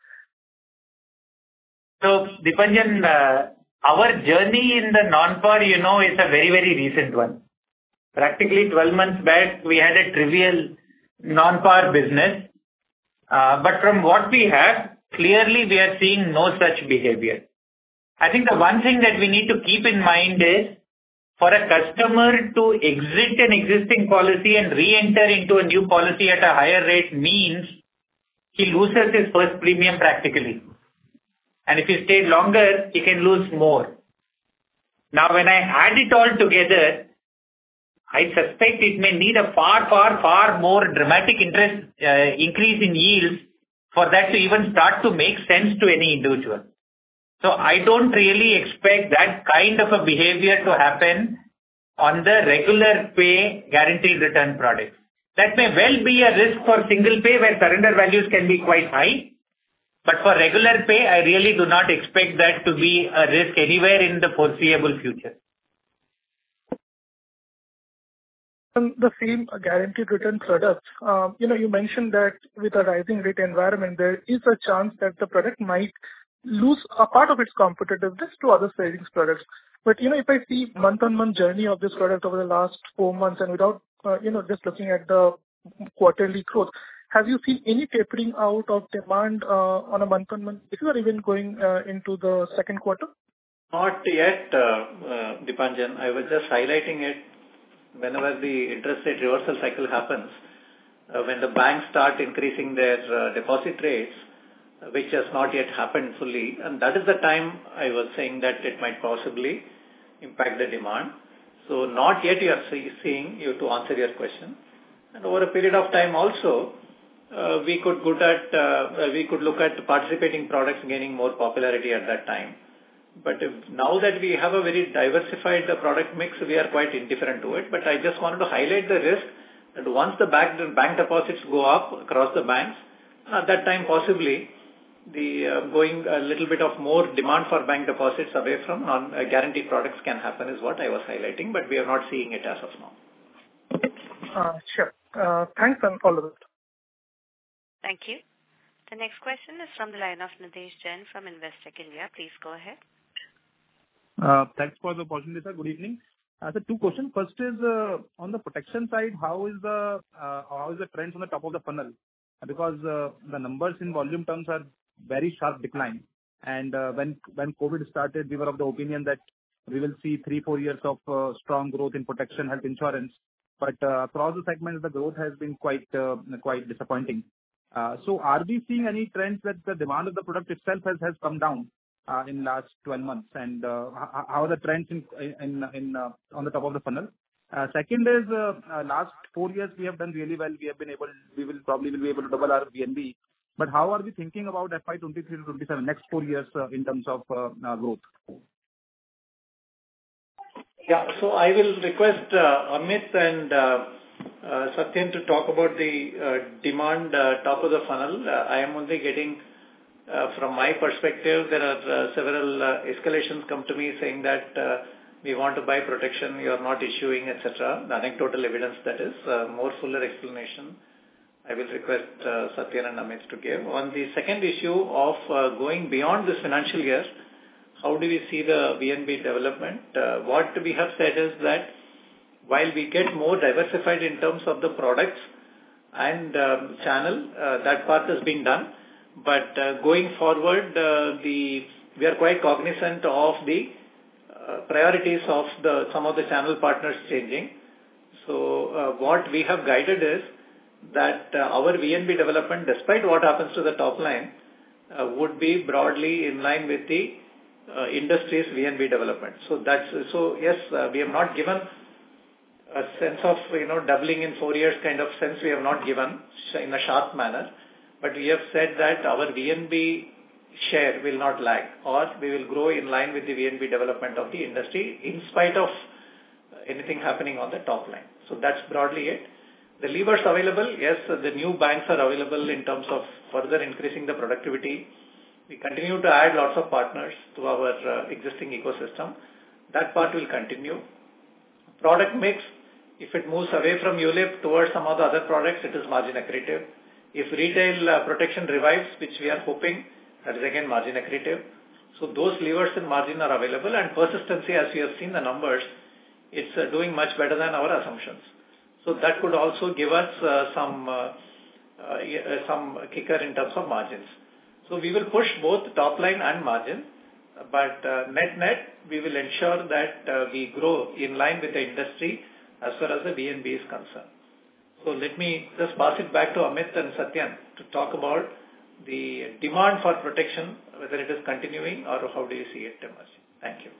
So, Dipanjan, uh, our journey in the non-par, you know, is a very, very recent one. Practically twelve months back, we had a trivial non-par business. Uh, but from what we have, clearly we are seeing no such behavior. I think the one thing that we need to keep in mind is for a customer to exit an existing policy and re-enter into a new policy at a higher rate means he loses his first premium practically. And if he stayed longer, he can lose more. Now, when I add it all together, I suspect it may need a far, far, far more dramatic interest uh, increase in yields for that to even start to make sense to any individual. So I don't really expect that kind of a behavior to happen on the regular pay guaranteed return products. That may well be a risk for single pay where surrender values can be quite high. But for regular pay, I really do not expect that to be a risk anywhere in the foreseeable future. On the same guaranteed return products, um, you know, you mentioned that with a rising rate environment, there is a chance that the product might lose a part of its competitiveness to other savings products. But, you know, if I see month-on-month journey of this product over the last four months and without, uh, you know, just looking at the quarterly growth, have you seen any tapering out of demand uh, on a month-on-month basis or even going uh, into the second quarter? Not yet, uh, uh, Dipanjan. I was just highlighting it. Whenever the interest rate reversal cycle happens, uh, when the banks start increasing their uh, deposit rates, uh, which has not yet happened fully, and that is the time I was saying that it might possibly impact the demand. So not yet you are see, seeing, you to answer your question. And over a period of time also, uh, we could look at uh, we could look at participating products gaining more popularity at that time. But if, now that we have a very diversified uh, product mix, we are quite indifferent to it. But I just wanted to highlight the risk that once the bank, the bank deposits go up across the banks, at that time possibly the uh, going a little bit of more demand for bank deposits away from non-guaranteed uh, products can happen is what I was highlighting, but we are not seeing it as of now. Uh, sure. Uh, thanks and all of it. Thank you. The next question is from the line of Nidhesh Jain from Investec India. Please go ahead. Uh, Thanks for the opportunity, sir. Good evening. Uh, so two questions. First is uh, on the protection side, how is the uh, how is the trends on the top of the funnel? Because uh, the numbers in volume terms are very sharp decline. And uh, when when COVID started, we were of the opinion that we will see three, four years of uh, strong growth in protection health insurance. But uh, across the segments, the growth has been quite uh, quite disappointing. Uh, so are we seeing any trends that the demand of the product itself has, has come down uh, in last twelve months? And uh, how are the trends in, in, in uh, on the top of the funnel? Uh, second is uh, uh, last four years we have done really well. We have been able, we will probably will be able to double our V N B. But how are we thinking about F Y twenty-three to twenty-seven, next four years uh, in terms of uh, uh, growth? Yeah, so I will request uh, Amit and uh, Uh, Satyan to talk about the uh, demand uh, top of the funnel. Uh, I am only getting, uh, from my perspective, there are uh, several uh, escalations come to me saying that uh, we want to buy protection, you are not issuing, et cetera. The anecdotal evidence that is, uh, more fuller explanation I will request uh, Satyan and Amit to give. On the second issue of uh, going beyond this financial year, how do we see the V N B development? Uh, what we have said is that while we get more diversified in terms of the products and um, channel, uh, that part is being done. But uh, going forward, uh, the we are quite cognizant of the uh, priorities of the some of the channel partners changing. So uh, what we have guided is that uh, our V N B development, despite what happens to the top line, uh, would be broadly in line with the uh, industry's V N B development. So that's so yes, uh, we have not given a sense of you know doubling in four years kind of sense. We have not given in a sharp manner, but we have said that our V N B share will not lag, or we will grow in line with the V N B development of the industry in spite of anything happening on the top line. So that's broadly it. The levers available, yes, the new banks are available in terms of further increasing the productivity. We continue to add lots of partners to our uh, existing ecosystem. That part will continue. Product mix, if it moves away from U L I P towards some of the other products, it is margin accretive. If retail uh, protection revives, which we are hoping, that is again margin accretive. So those levers in margin are available, and persistency, as we have seen the numbers, it's uh, doing much better than our assumptions. So that could also give us uh, some uh, uh, some kicker in terms of margins. So we will push both top line and margin, but uh, net net we will ensure that uh, we grow in line with the industry as far as the V N B is concerned. So let me just pass it back to Amit and Satyan to talk about the demand for protection, whether it is continuing or how do you see it emerging. Thank you.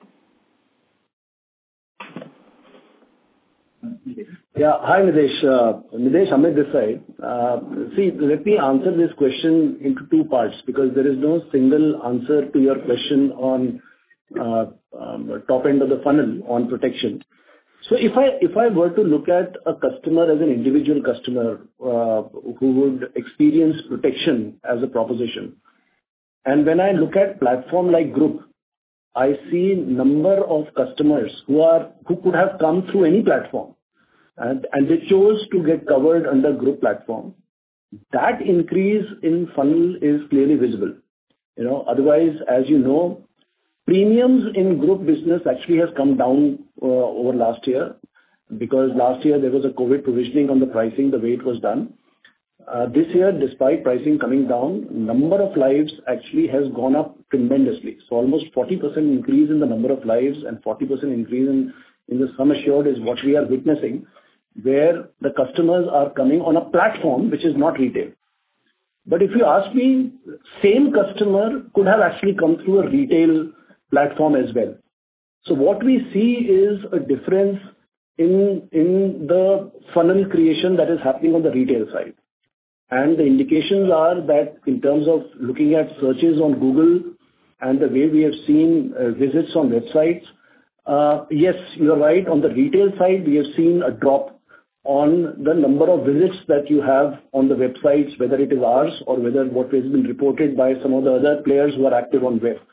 Yeah. Hi, Nidesh. Uh, Nidesh, Amit this side. Uh, see, let me answer this question into two parts because there is no single answer to your question on uh, um, top end of the funnel on protection. So if I if I were to look at a customer as an individual customer uh, who would experience protection as a proposition, and when I look at platform like Group, I see number of customers who are who could have come through any platform, and, and they chose to get covered under Group platform. That increase in funnel is clearly visible. You know, otherwise, as you know, premiums in Group business actually has come down uh, over last year because last year there was a COVID provisioning on the pricing the way it was done. Uh, this year, despite pricing coming down, number of lives actually has gone up tremendously. So almost forty percent increase in the number of lives and forty percent increase in, in the sum assured is what we are witnessing, where the customers are coming on a platform which is not retail. But if you ask me, same customer could have actually come through a retail platform as well. So what we see is a difference in, in the funnel creation that is happening on the retail side. And the indications are that in terms of looking at searches on Google and the way we have seen uh, visits on websites, uh, yes, you're right. On the retail side, we have seen a drop on the number of visits that you have on the websites, whether it is ours or whether what has been reported by some of the other players who are active on web.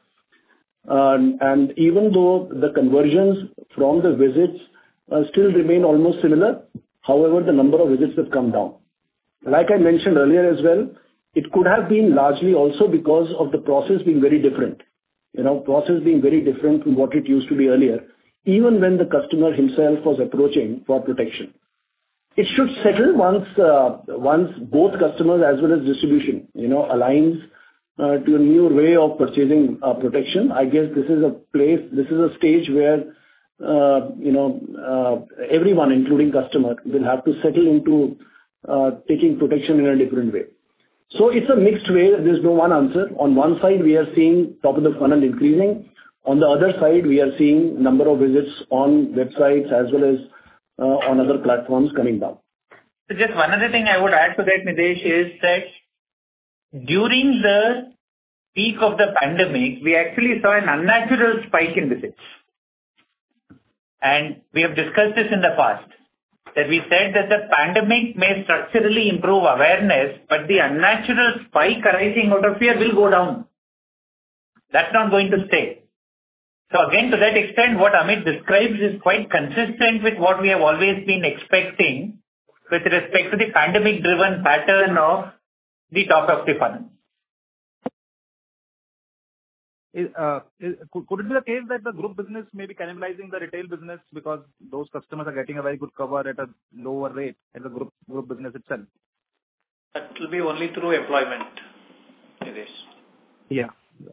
Um, and even though the conversions from the visits uh, still remain almost similar, however, the number of visits have come down. Like I mentioned earlier as well, it could have been largely also because of the process being very different. You know, process being very different from what it used to be earlier, even when the customer himself was approaching for protection. It should settle once uh, once both customers as well as distribution, you know, aligns uh, to a new way of purchasing uh, protection. I guess this is a place, this is a stage where uh, you know uh, everyone, including customer, will have to settle into uh, taking protection in a different way. So it's a mixed way. There's no one answer. On one side, we are seeing top of the funnel increasing. On the other side, we are seeing number of visits on websites as well as uh, on other platforms coming down. So just one other thing I would add to that, Nidesh, is that during the peak of the pandemic, we actually saw an unnatural spike in visits. And we have discussed this in the past, that we said that the pandemic may structurally improve awareness, but the unnatural spike arising out of fear will go down. That's not going to stay. So again, to that extent, what Amit describes is quite consistent with what we have always been expecting, with respect to the pandemic-driven pattern of the top of the funnel. Is, uh, is, could, could it be the case that the group business may be cannibalizing the retail business because those customers are getting a very good cover at a lower rate at the group group business itself? That will be only through employment, Nidesh. Yeah.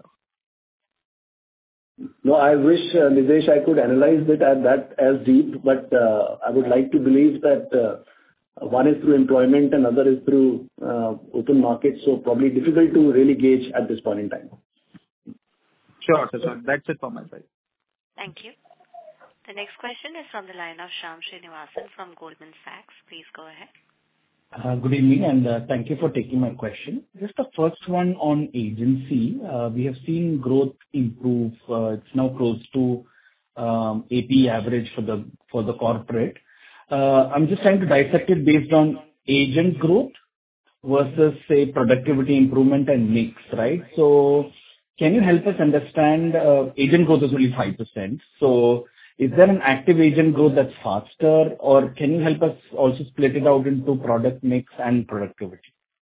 No, I wish, uh, Nidesh, I could analyze it at that as deep, but uh, I would like to believe that uh, one is through employment and other is through uh, open market, so probably difficult to really gauge at this point in time. Sure, sir. Sure. That's it from my side. Thank you. The next question is from the line of Shyam Srinivasan from Goldman Sachs. Please go ahead. Uh, good evening, and uh, thank you for taking my question. Just the first one on agency. Uh, we have seen growth improve. Uh, it's now close to um, A P average for the for the corporate. Uh, I'm just trying to dissect it based on agent growth versus, say, productivity improvement and mix, right? So can you help us understand, uh, agent growth is only five percent. So is there an active agent growth that's faster, or can you help us also split it out into product mix and productivity?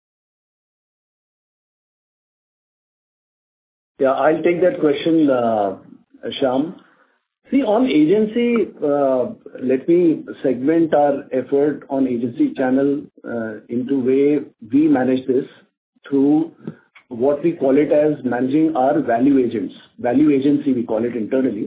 Yeah, I'll take that question, uh, Shyam. See, on agency, uh, let me segment our effort on agency channel uh, into way we manage this through what we call it as managing our value agents. Value agency, we call it internally.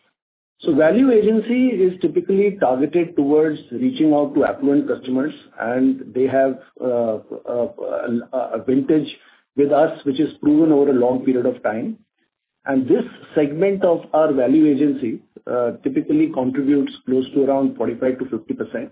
So value agency is typically targeted towards reaching out to affluent customers, and they have uh, a, a vintage with us which is proven over a long period of time. And this segment of our value agency uh, typically contributes close to around forty-five to fifty percent.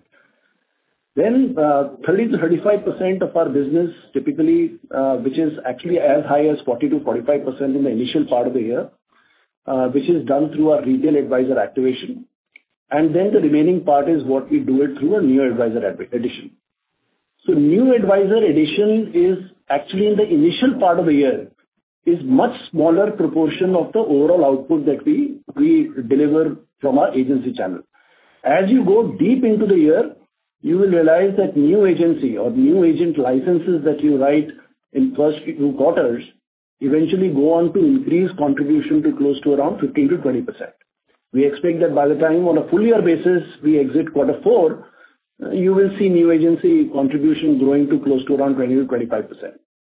Then uh, thirty to thirty-five percent of our business typically, uh, which is actually as high as forty to forty-five percent in the initial part of the year, uh, which is done through our retail advisor activation. And then the remaining part is what we do it through a new advisor addition. So new advisor addition is actually in the initial part of the year is much smaller proportion of the overall output that we, we deliver from our agency channel. As you go deep into the year, you will realize that new agency or new agent licenses that you write in first two quarters eventually go on to increase contribution to close to around fifteen to twenty percent. We expect that by the time on a full year basis we exit quarter four, uh, you will see new agency contribution growing to close to around twenty to twenty-five percent.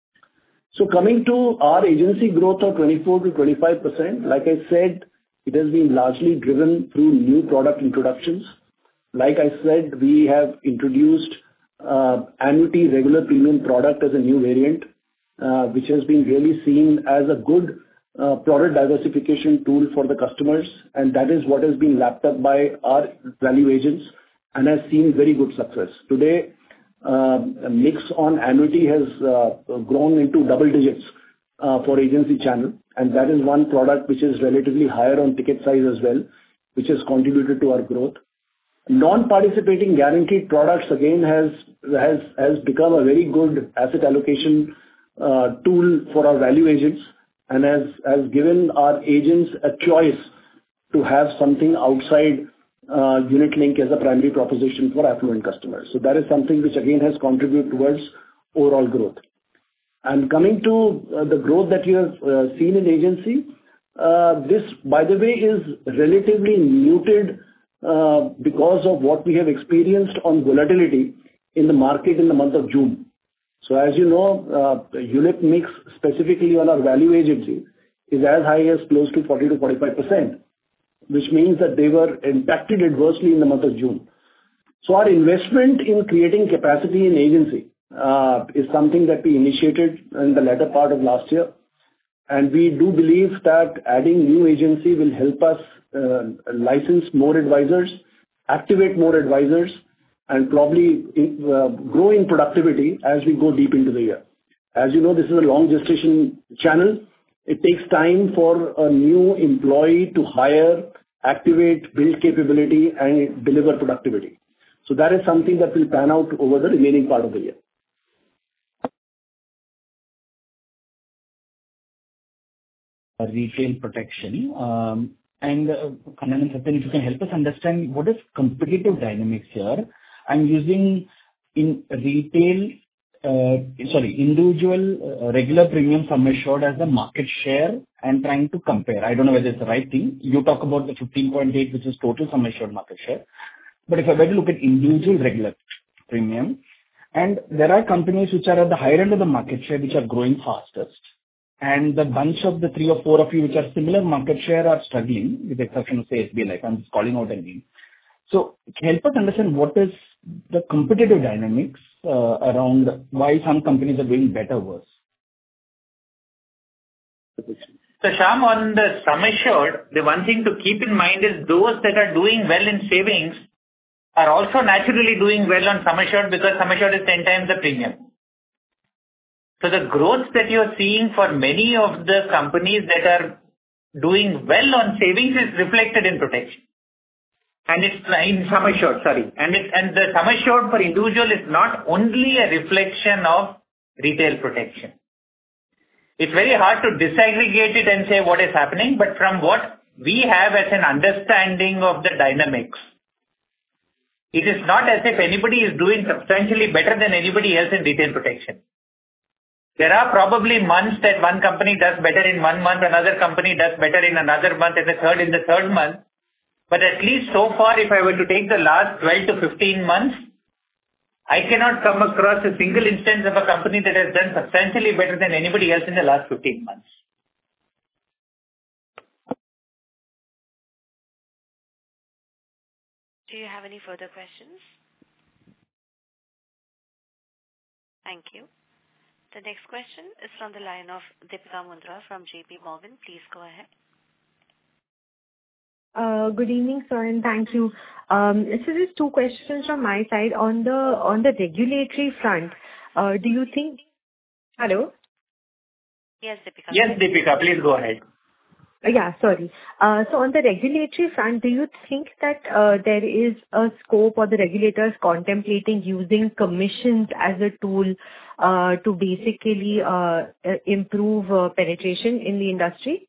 So coming to our agency growth of twenty-four to twenty-five percent, like I said, it has been largely driven through new product introductions. Like I said, we have introduced uh, annuity regular premium product as a new variant, uh, which has been really seen as a good uh, product diversification tool for the customers, and that is what has been lapped up by our value agents and has seen very good success. Today, uh, a mix on annuity has uh, grown into double digits uh, for agency channel, and that is one product which is relatively higher on ticket size as well, which has contributed to our growth. Non-participating guaranteed products again has has has become a very good asset allocation uh, tool for our value agents and has has given our agents a choice to have something outside uh, unit link as a primary proposition for affluent customers. So that is something which again has contributed towards overall growth. And coming to uh, the growth that you have uh, seen in agency, uh, this by the way is relatively muted. Uh, because of what we have experienced on volatility in the market in the month of June. So as you know, uh, U L I P mix specifically on our value agency is as high as close to forty to forty-five percent, which means that they were impacted adversely in the month of June. So our investment in creating capacity in agency uh, is something that we initiated in the latter part of last year. And we do believe that adding new agency will help us uh, license more advisors, activate more advisors, and probably in, uh, grow in productivity as we go deep into the year. As you know, this is a long gestation channel. It takes time for a new employee to hire, activate, build capability, and deliver productivity. So that is something that will pan out over the remaining part of the year. Retail protection. Um, and uh, Kannan and Satyan, if you can help us understand what is competitive dynamics here. I'm using in retail, uh, sorry, individual uh, regular premium sum assured as a market share and trying to compare. I don't know whether it's the right thing. You talk about the fifteen point eight, which is total sum assured market share. But if I were to look at individual regular premium, and there are companies which are at the higher end of the market share, which are growing fastest. And the bunch of the three or four of you which are similar market share are struggling, with the exception of, say, S B I Life. I'm just calling out a name. So help us understand what is the competitive dynamics uh, around why some companies are doing better or worse. So Shyam, on the sum assured, the one thing to keep in mind is those that are doing well in savings are also naturally doing well on sum assured because sum assured is ten times the premium. So the growth that you are seeing for many of the companies that are doing well on savings is reflected in protection. And it's in sum assured, sorry. And it's, and the sum assured for individual is not only a reflection of retail protection. It's very hard to disaggregate it and say what is happening, but from what we have as an understanding of the dynamics, it is not as if anybody is doing substantially better than anybody else in retail protection. There are probably months that one company does better in one month, another company does better in another month, and the third in the third month. But at least so far, if I were to take the last twelve to fifteen months, I cannot come across a single instance of a company that has done substantially better than anybody else in the last fifteen months. Do you have any further questions? Thank you. The next question is from the line of Deepika Mundra from J P Morgan. Please go ahead. Uh, good evening, sir, and thank you. Um, so there's two questions from my side. On the on the regulatory front, uh, do you think... Hello? Yes, Deepika. Yes, Deepika, please go ahead. Uh, yeah, sorry. Uh, so on the regulatory front, do you think that uh, there is a scope or the regulators contemplating using commissions as a tool uh, to basically uh, improve uh, penetration in the industry?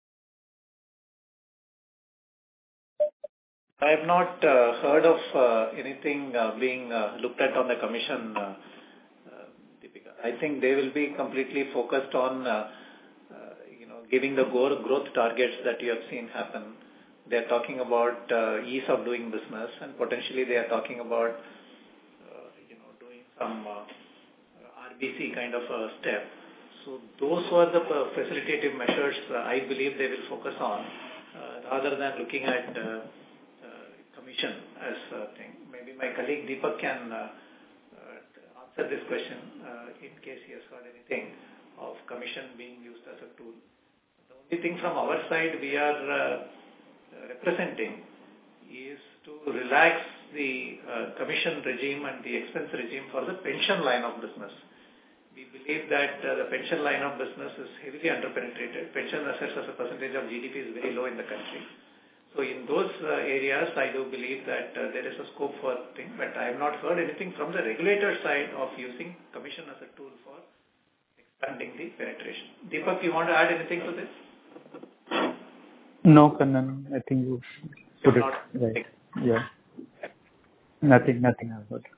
I have not uh, heard of uh, anything uh, being uh, looked at on the commission, uh, uh, Deepika. I think they will be completely focused on, uh, uh, you know, giving the growth targets that you have seen happen. They are talking about uh, ease of doing business, and potentially they are talking about, uh, you know, doing some uh, R B C kind of a step. So those were the uh, facilitative measures uh, I believe they will focus on, uh, rather than looking at uh, commission as a thing. Maybe my colleague Deepak can uh, uh, answer this question uh, in case he has heard anything of commission being used as a tool. The only thing from our side we are uh, representing is to relax the uh, commission regime and the expense regime for the pension line of business. We believe that uh, the pension line of business is heavily underpenetrated. Pension assets as a percentage of G D P is very low in the country. So in those uh, areas, I do believe that uh, there is a scope for things, but I have not heard anything from the regulator side of using commission as a tool for expanding the penetration. Deepak, you want to add anything to this? No, Kannan, I think you put You're it right. Yeah. Nothing, nothing I've heard.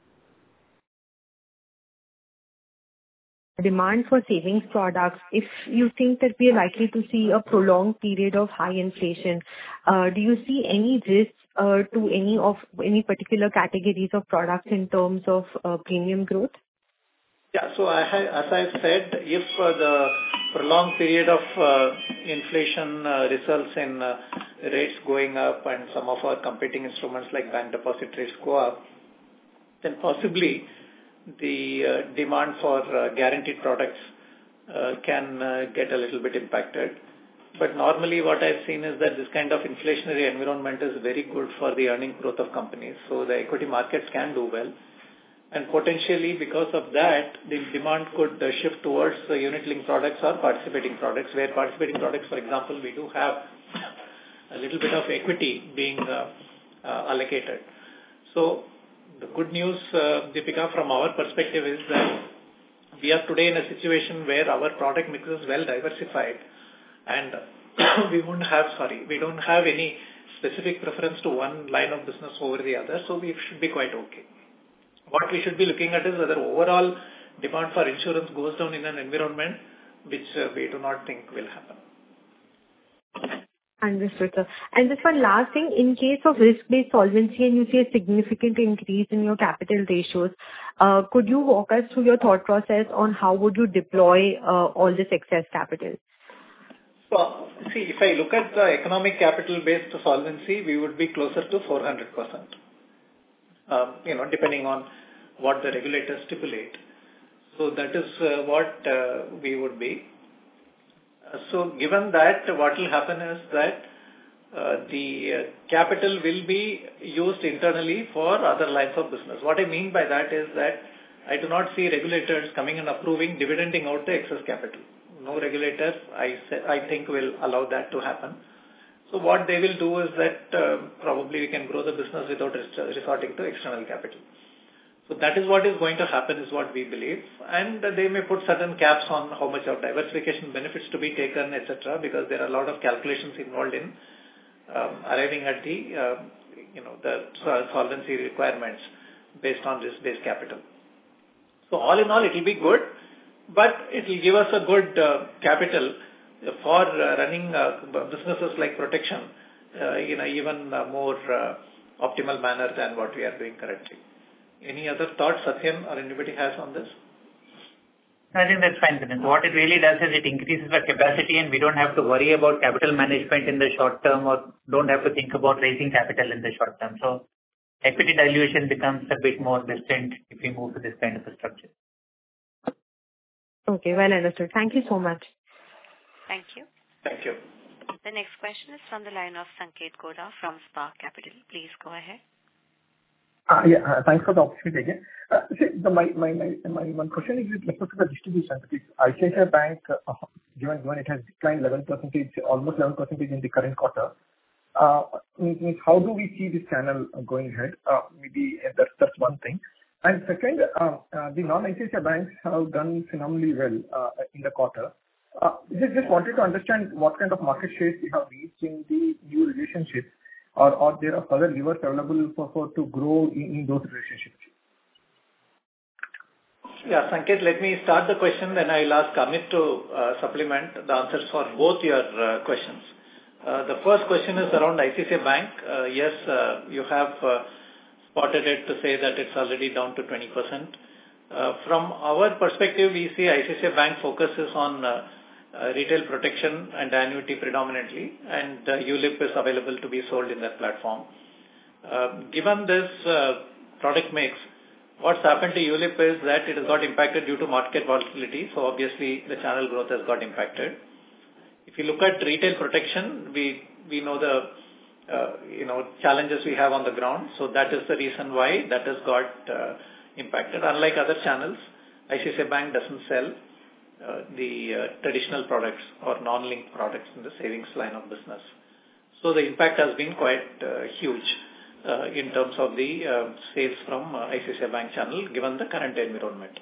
Demand for savings products, if you think that we are likely to see a prolonged period of high inflation, uh, do you see any risks uh, to any of any particular categories of products in terms of uh, premium growth? Yeah, so I ha- as I said, if uh, the prolonged period of uh, inflation uh, results in uh, rates going up and some of our competing instruments like bank deposit rates go up, then possibly the uh, demand for uh, guaranteed products uh, can uh, get a little bit impacted. But normally what I've seen is that this kind of inflationary environment is very good for the earning growth of companies. So the equity markets can do well. And potentially because of that, the demand could uh, shift towards uh, unit-linked products or participating products, where participating products, for example, we do have a little bit of equity being uh, uh, allocated. So the good news, uh, Deepika, from our perspective is that we are today in a situation where our product mix is well diversified, and we won't have, sorry, we don't have any specific preference to one line of business over the other, so we should be quite okay. what we should be looking at is whether overall demand for insurance goes down in an environment which uh, we do not think will happen. Understood, sir. And just one last thing, in case of risk-based solvency and you see a significant increase in your capital ratios, uh, could you walk us through your thought process on how would you deploy uh, all this excess capital? So, see, if I look at the economic capital-based solvency, we would be closer to four hundred percent, um, you know, depending on what the regulators stipulate. So that is uh, what uh, we would be. So given that, what will happen is that uh, the uh, capital will be used internally for other lines of business. What I mean by that is that I do not see regulators coming and approving dividending out the excess capital. No regulator, I, I think, will allow that to happen. So what they will do is that uh, probably we can grow the business without resorting to external capital. So that is what is going to happen, is what we believe, and they may put certain caps on how much of diversification benefits to be taken, et cetera, because there are a lot of calculations involved in um, arriving at the, uh, you know, the solvency requirements based on risk-based capital. So all in all, it will be good, but it will give us a good uh, capital for uh, running uh, businesses like protection uh, in an even uh, more uh, optimal manner than what we are doing currently. Any other thoughts, Satyan, or anybody has on this? I think that's fine, Vinay. What it really does is it increases our capacity and we don't have to worry about capital management in the short term or don't have to think about raising capital in the short term. So equity dilution becomes a bit more distant if we move to this kind of a structure. Okay, well understood. Thank you so much. Thank you. Thank you. The next question is from the line of Sanket Godha from Spark Capital. Please go ahead. Uh, yeah, uh, thanks for the opportunity again. Uh, see, the, my, my, my, my one question is with respect to the distribution. Because I C I C I Bank, uh, given, given it has declined eleven percent, almost eleven percent in the current quarter, uh, means how do we see this channel going ahead? Uh, maybe uh, that's, that's one thing. And second, uh, uh, the non-I C I C I banks have done phenomenally well uh, in the quarter. Uh, just, just wanted to understand what kind of market shares we have reached in the new relationships. Or, or there are further levers available for, for to grow in, in those relationships? Yeah, Sanket, let me start the question, then I will ask Amit to uh, supplement the answers for both your uh, questions. Uh, the first question is around I C I C I Bank. Uh, yes, uh, you have uh, spotted it to say that it's already down to twenty percent. Uh, from our perspective, we see I C I C I Bank focuses on uh, Uh, retail protection and annuity predominantly, and uh, U L I P is available to be sold in that platform. Uh, given this uh, product mix, what's happened to U L I P is that it has got impacted due to market volatility, so obviously the channel growth has got impacted. If you look at retail protection, we, we know the uh, you know challenges we have on the ground, so that is the reason why that has got uh, impacted. Unlike other channels, I C I C I Bank doesn't sell Uh, the uh, traditional products or non-linked products in the savings line of business. So the impact has been quite uh, huge uh, in terms of the uh, sales from uh, I C I C I Bank channel given the current environment.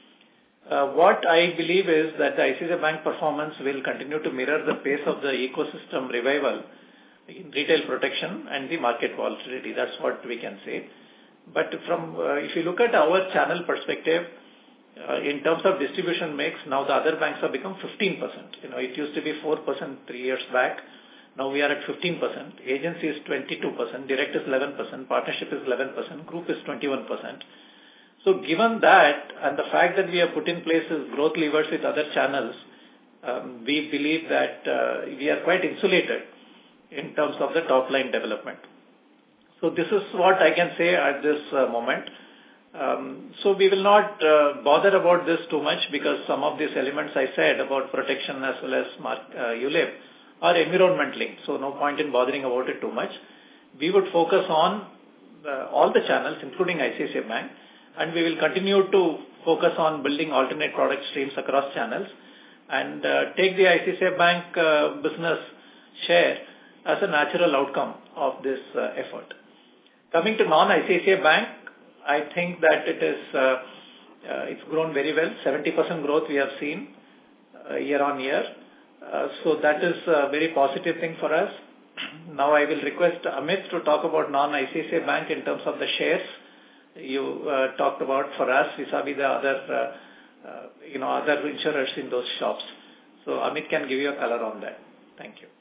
Uh, what I believe is that the I C I C I Bank performance will continue to mirror the pace of the ecosystem revival in retail protection and the market volatility. That's what we can say. But from uh, if you look at our channel perspective, Uh, in terms of distribution mix, now the other banks have become fifteen percent. You know, it used to be four percent three years back. Now we are at fifteen percent. Agency is twenty-two percent. Direct is eleven percent. Partnership is eleven percent. Group is twenty-one percent. So given that and the fact that we have put in place growth levers with other channels, um, we believe that uh, we are quite insulated in terms of the top line development. So this is what I can say at this uh, moment. Um, so we will not uh, bother about this too much because some of these elements I said about protection as well as mark, uh, U L I P are environment linked. So no point in bothering about it too much. We would focus on uh, all the channels, including I C I C I Bank, and we will continue to focus on building alternate product streams across channels and uh, take the I C I C I Bank uh, business share as a natural outcome of this uh, effort. Coming to non-I C I C I Bank, I think that it is, uh, uh, it's grown very well. seventy percent growth we have seen uh, year on year. Uh, so that is a very positive thing for us. Now I will request Amit to talk about non-I C I C I Bank in terms of the shares you uh, talked about for us vis-a-vis the other, uh, uh, you know, other insurers in those shops. So Amit can give you a color on that. Thank you.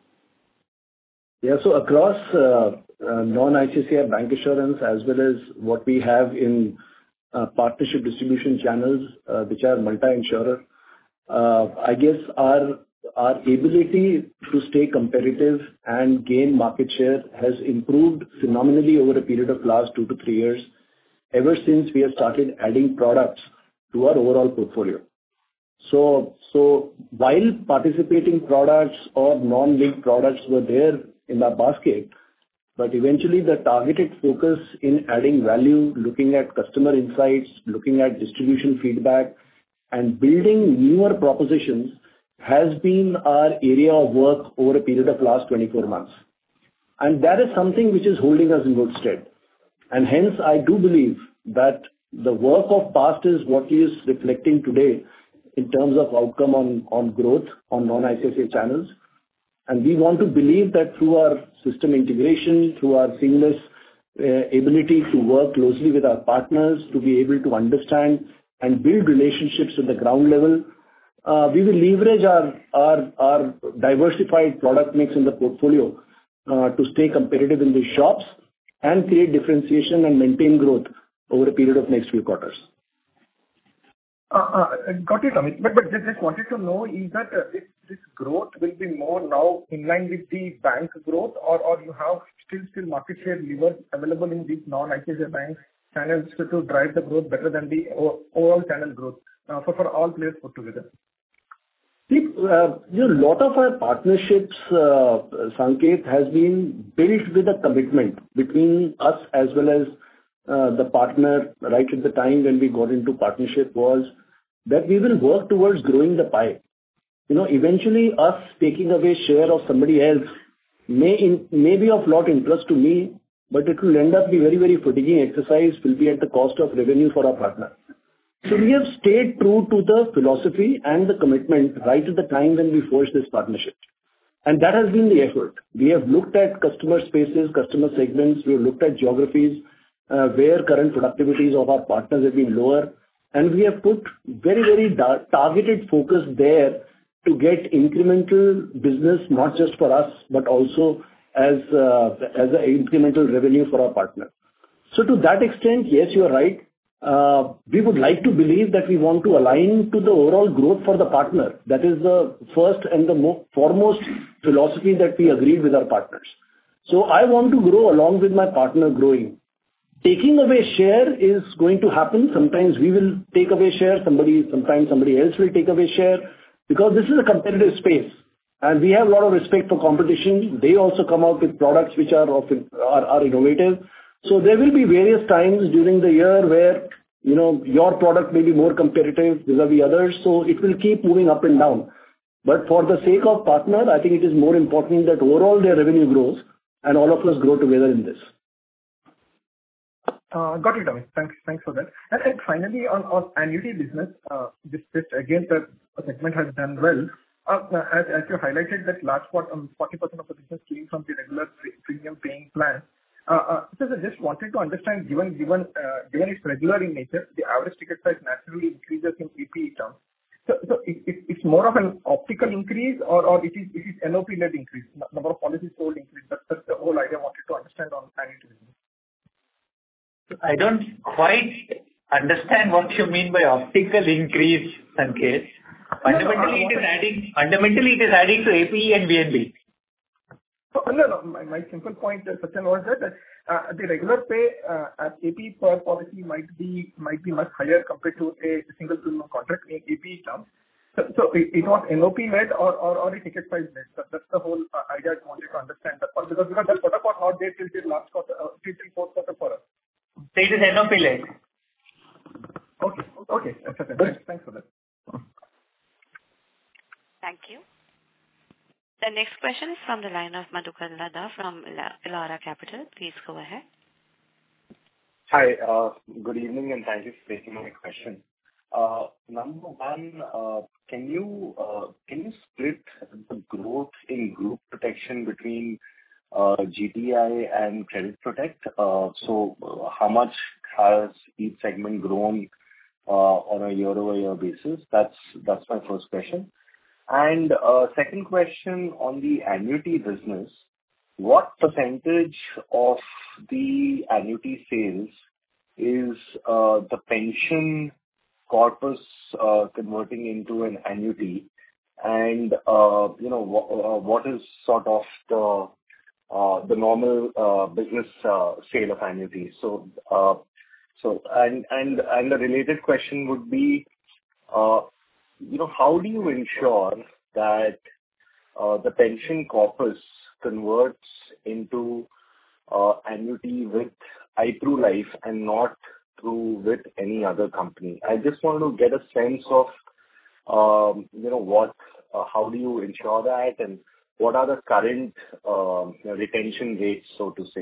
Yeah, so across uh, uh, non-I C I C I bancassurance as well as what we have in uh, partnership distribution channels, uh, which are multi-insurer, uh, I guess our our ability to stay competitive and gain market share has improved phenomenally over a period of last two to three years, ever since we have started adding products to our overall portfolio. So, so while participating products or non-linked products were there in our basket, but eventually the targeted focus in adding value, looking at customer insights, looking at distribution feedback, and building newer propositions has been our area of work over a period of last twenty-four months. And that is something which is holding us in good stead. And hence, I do believe that the work of past is what is reflecting today in terms of outcome on, on growth on non-I C I C I channels. And we want to believe that through our system integration, through our seamless uh, ability to work closely with our partners, to be able to understand and build relationships at the ground level, uh, we will leverage our, our, our diversified product mix in the portfolio uh, to stay competitive in these shops and create differentiation and maintain growth over a period of next few quarters. Uh, uh, got it, Amit. But, but just, just wanted to know, is that uh, this, this growth will be more now in line with the bank growth, or, or you have still still market share levers available in these non-I C I C I bank channels to, to drive the growth better than the overall channel growth uh, for, for all players put together? See, uh, you know, a lot of our partnerships, uh, Sanket, has been built with a commitment between us as well as uh, the partner right at the time when we got into partnership was that we will work towards growing the pie. You know, eventually us taking away share of somebody else may, in, may be of lot interest to me, but it will end up be very, very fatiguing exercise, will be at the cost of revenue for our partner. So we have stayed true to the philosophy and the commitment right at the time when we forged this partnership. And that has been the effort. We have looked at customer spaces, customer segments, we have looked at geographies uh, where current productivities of our partners have been lower, and we have put very, very da- targeted focus there to get incremental business, not just for us, but also as, uh, as an incremental revenue for our partner. So to that extent, yes, you are right. Uh, we would like to believe that we want to align to the overall growth for the partner. That is the first and the mo- foremost philosophy that we agreed with our partners. So I want to grow along with my partner growing. Taking away share is going to happen. Sometimes we will take away share, somebody, sometimes somebody else will take away share, because this is a competitive space. And we have a lot of respect for competition. They also come out with products which are, of, are, are innovative. So there will be various times during the year where, you know, your product may be more competitive vis-a-vis others, so it will keep moving up and down. But for the sake of partner, I think it is more important that overall their revenue grows and all of us grow together in this. Uh, got it, Amit. Thanks, thanks for that. And, and finally, on, on annuity business, uh, this, this again, the segment has done well. Uh, as, as you highlighted that large part, um, forty percent of the business came from the regular premium paying plan. Uh, uh, so I just wanted to understand, given given uh, given it's regular in nature, the average ticket size naturally increases in A P E terms. So, so it, it, it's more of an optical increase, or, or it is it is N O P-led increase, number of policies sold increase. That's, that's the whole idea I wanted to understand on annuity business. I don't quite understand what you mean by optical increase, Sanket. Fundamentally, it is adding. Fundamentally, it is adding to A P E and V N B. So, no, no. My, my simple point, uh, Sachin, was that uh, the regular pay uh, at A P E per policy might be might be much higher compared to a single premium contract in A P E terms. So, so it, it was N O P led or, or, or a ticket size led. So that's the whole uh, idea I wanted to understand. That part, because because that product was not there till till last quarter, uh, till till fourth quarter for us. So it is N O P led. Okay, okay. Thanks, thanks for that. Thank you. The next question is from the line of Madhukar Ladha from Elara Capital. Please go ahead. Hi, uh, good evening, and thank you for taking my question. Uh, number one, uh, can you uh, can you split the growth in group protection between uh, G T I and Credit Protect? Uh, so, uh, how much has each segment grown uh, on a year-over-year basis? That's that's my first question. And uh, second question on the annuity business, what percentage of the annuity sales is uh, the pension corpus uh, converting into an annuity? And uh, you know wh- uh, what is sort of the uh, the normal uh, business uh, sale of annuities? So uh, so and and and a related question would be, uh, you know, how do you ensure that uh, the pension corpus converts into uh, annuity with I Pru Life and not through with any other company? I just want to get a sense of Um, you know, what, uh, how do you ensure that, and what are the current um, retention rates, so to say?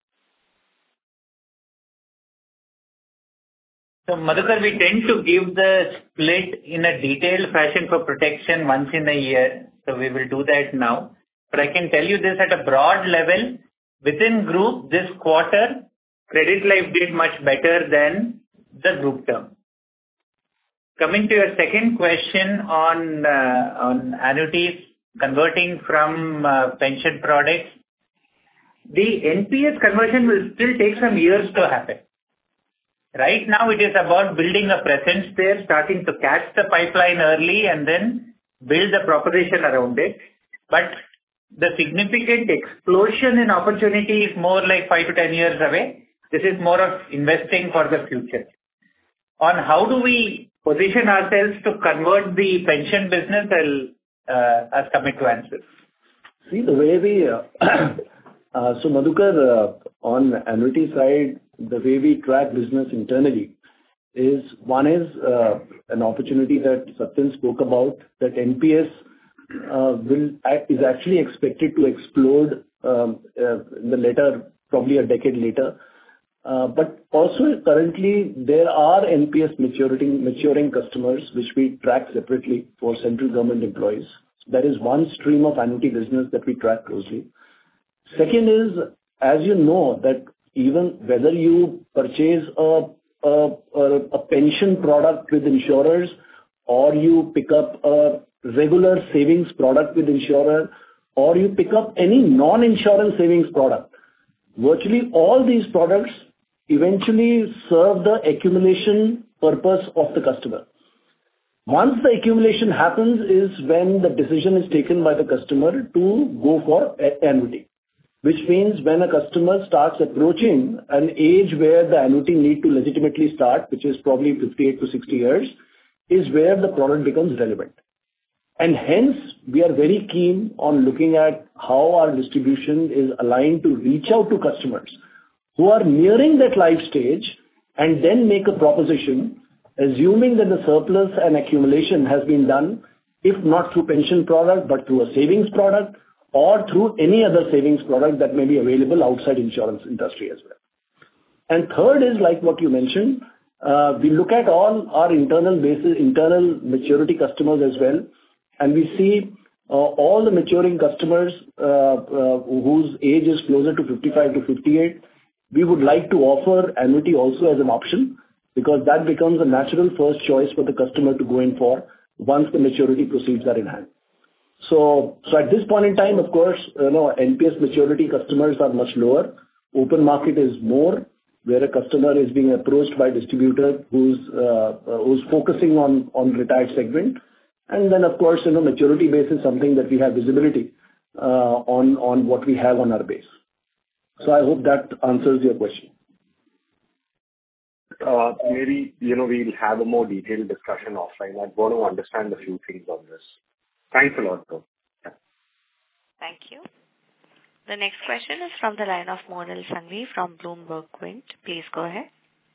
So, Madhukar, we tend to give the split in a detailed fashion for protection once in a year, so we will do that now. But I can tell you this at a broad level. Within group, this quarter, Credit Life did much better than the group term. Coming to your second question on uh, on annuities converting from uh, pension products, the N P S conversion will still take some years to happen. Right now, it is about building a presence there, starting to catch the pipeline early and then build the proposition around it. But the significant explosion in opportunity is more like five to ten years away. This is more of investing for the future. On how do we position ourselves to convert the pension business, I'll uh, ask Amit to answer. See, the way we, uh, uh, so Madhukar, uh, on annuity side, the way we track business internally is, one is uh, an opportunity that Satyan spoke about, that N P S uh, will is actually expected to explode um, uh, in the later, probably a decade later. Uh, but also currently there are N P S maturing maturing customers which we track separately for central government employees. So that is one stream of annuity business that we track closely. Second is, as you know, that even whether you purchase a a, a, a pension product with insurers, or you pick up a regular savings product with insurer, or you pick up any non-insurance savings product, virtually all these products eventually serve the accumulation purpose of the customer. Once the accumulation happens is when the decision is taken by the customer to go for annuity, which means when a customer starts approaching an age where the annuity need to legitimately start, which is probably fifty-eight to sixty years, is where the product becomes relevant. And hence, we are very keen on looking at how our distribution is aligned to reach out to customers who are nearing that life stage and then make a proposition, assuming that the surplus and accumulation has been done, if not through pension product, but through a savings product or through any other savings product that may be available outside insurance industry as well. And third is, like what you mentioned, uh, we look at all our internal basis, internal maturity customers as well, and we see uh, all the maturing customers uh, uh, whose age is closer to fifty-five to fifty-eight. We would like to offer annuity also as an option, because that becomes a natural first choice for the customer to go in for once the maturity proceeds are in hand. So, so at this point in time, of course, you know, N P S maturity customers are much lower. Open market is more, where a customer is being approached by distributor who's uh, who's focusing on on retired segment. And then, of course, you know, maturity base is something that we have visibility uh, on on what we have on our base. So I hope that answers your question. Uh, maybe, you know, we'll have a more detailed discussion offline. I want to understand a few things on this. Thanks a lot, though. Yeah. Thank you. The next question is from the line of Monal Sangvi from Bloomberg Quint. Please go ahead.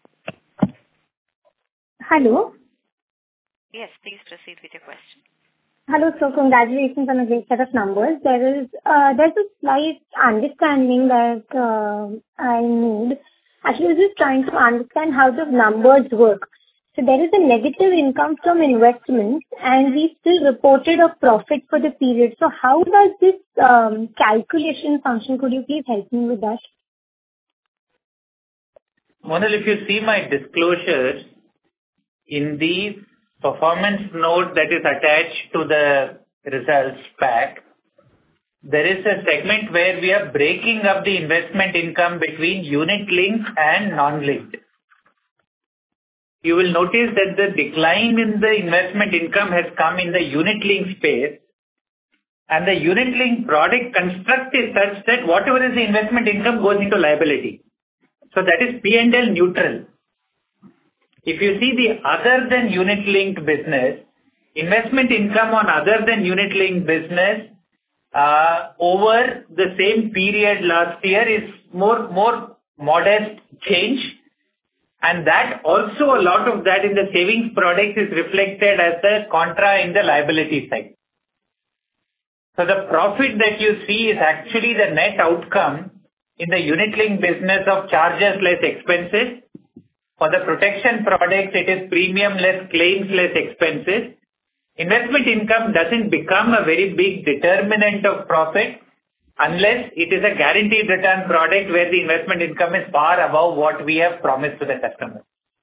Hello. Yes, please proceed with your question. Hello, so congratulations on a great set of numbers. There is uh, there's a slight understanding that uh, I need. Actually, I was just trying to understand how the numbers work. So there is a negative income from investments, and we still reported a profit for the period. So how does this um, calculation function? Could you please help me with that? Monal, if you see my disclosures in the performance note that is attached to the results pack, there is a segment where we are breaking up the investment income between unit-linked and non-linked. You will notice that the decline in the investment income has come in the unit-linked space, and the unit-linked product construct is such that whatever is the investment income goes into liability. So that is P and L neutral. If you see the other than unit-linked business, investment income on other than unit-linked business uh, over the same period last year is more, more modest change. And that also, a lot of that in the savings product is reflected as the contra in the liability side. So the profit that you see is actually the net outcome in the unit-linked business of charges less expenses. For the protection products, it is premium less claims less expenses. Investment income doesn't become a very big determinant of profit unless it is a guaranteed return product where the investment income is far above what we have promised to the customer.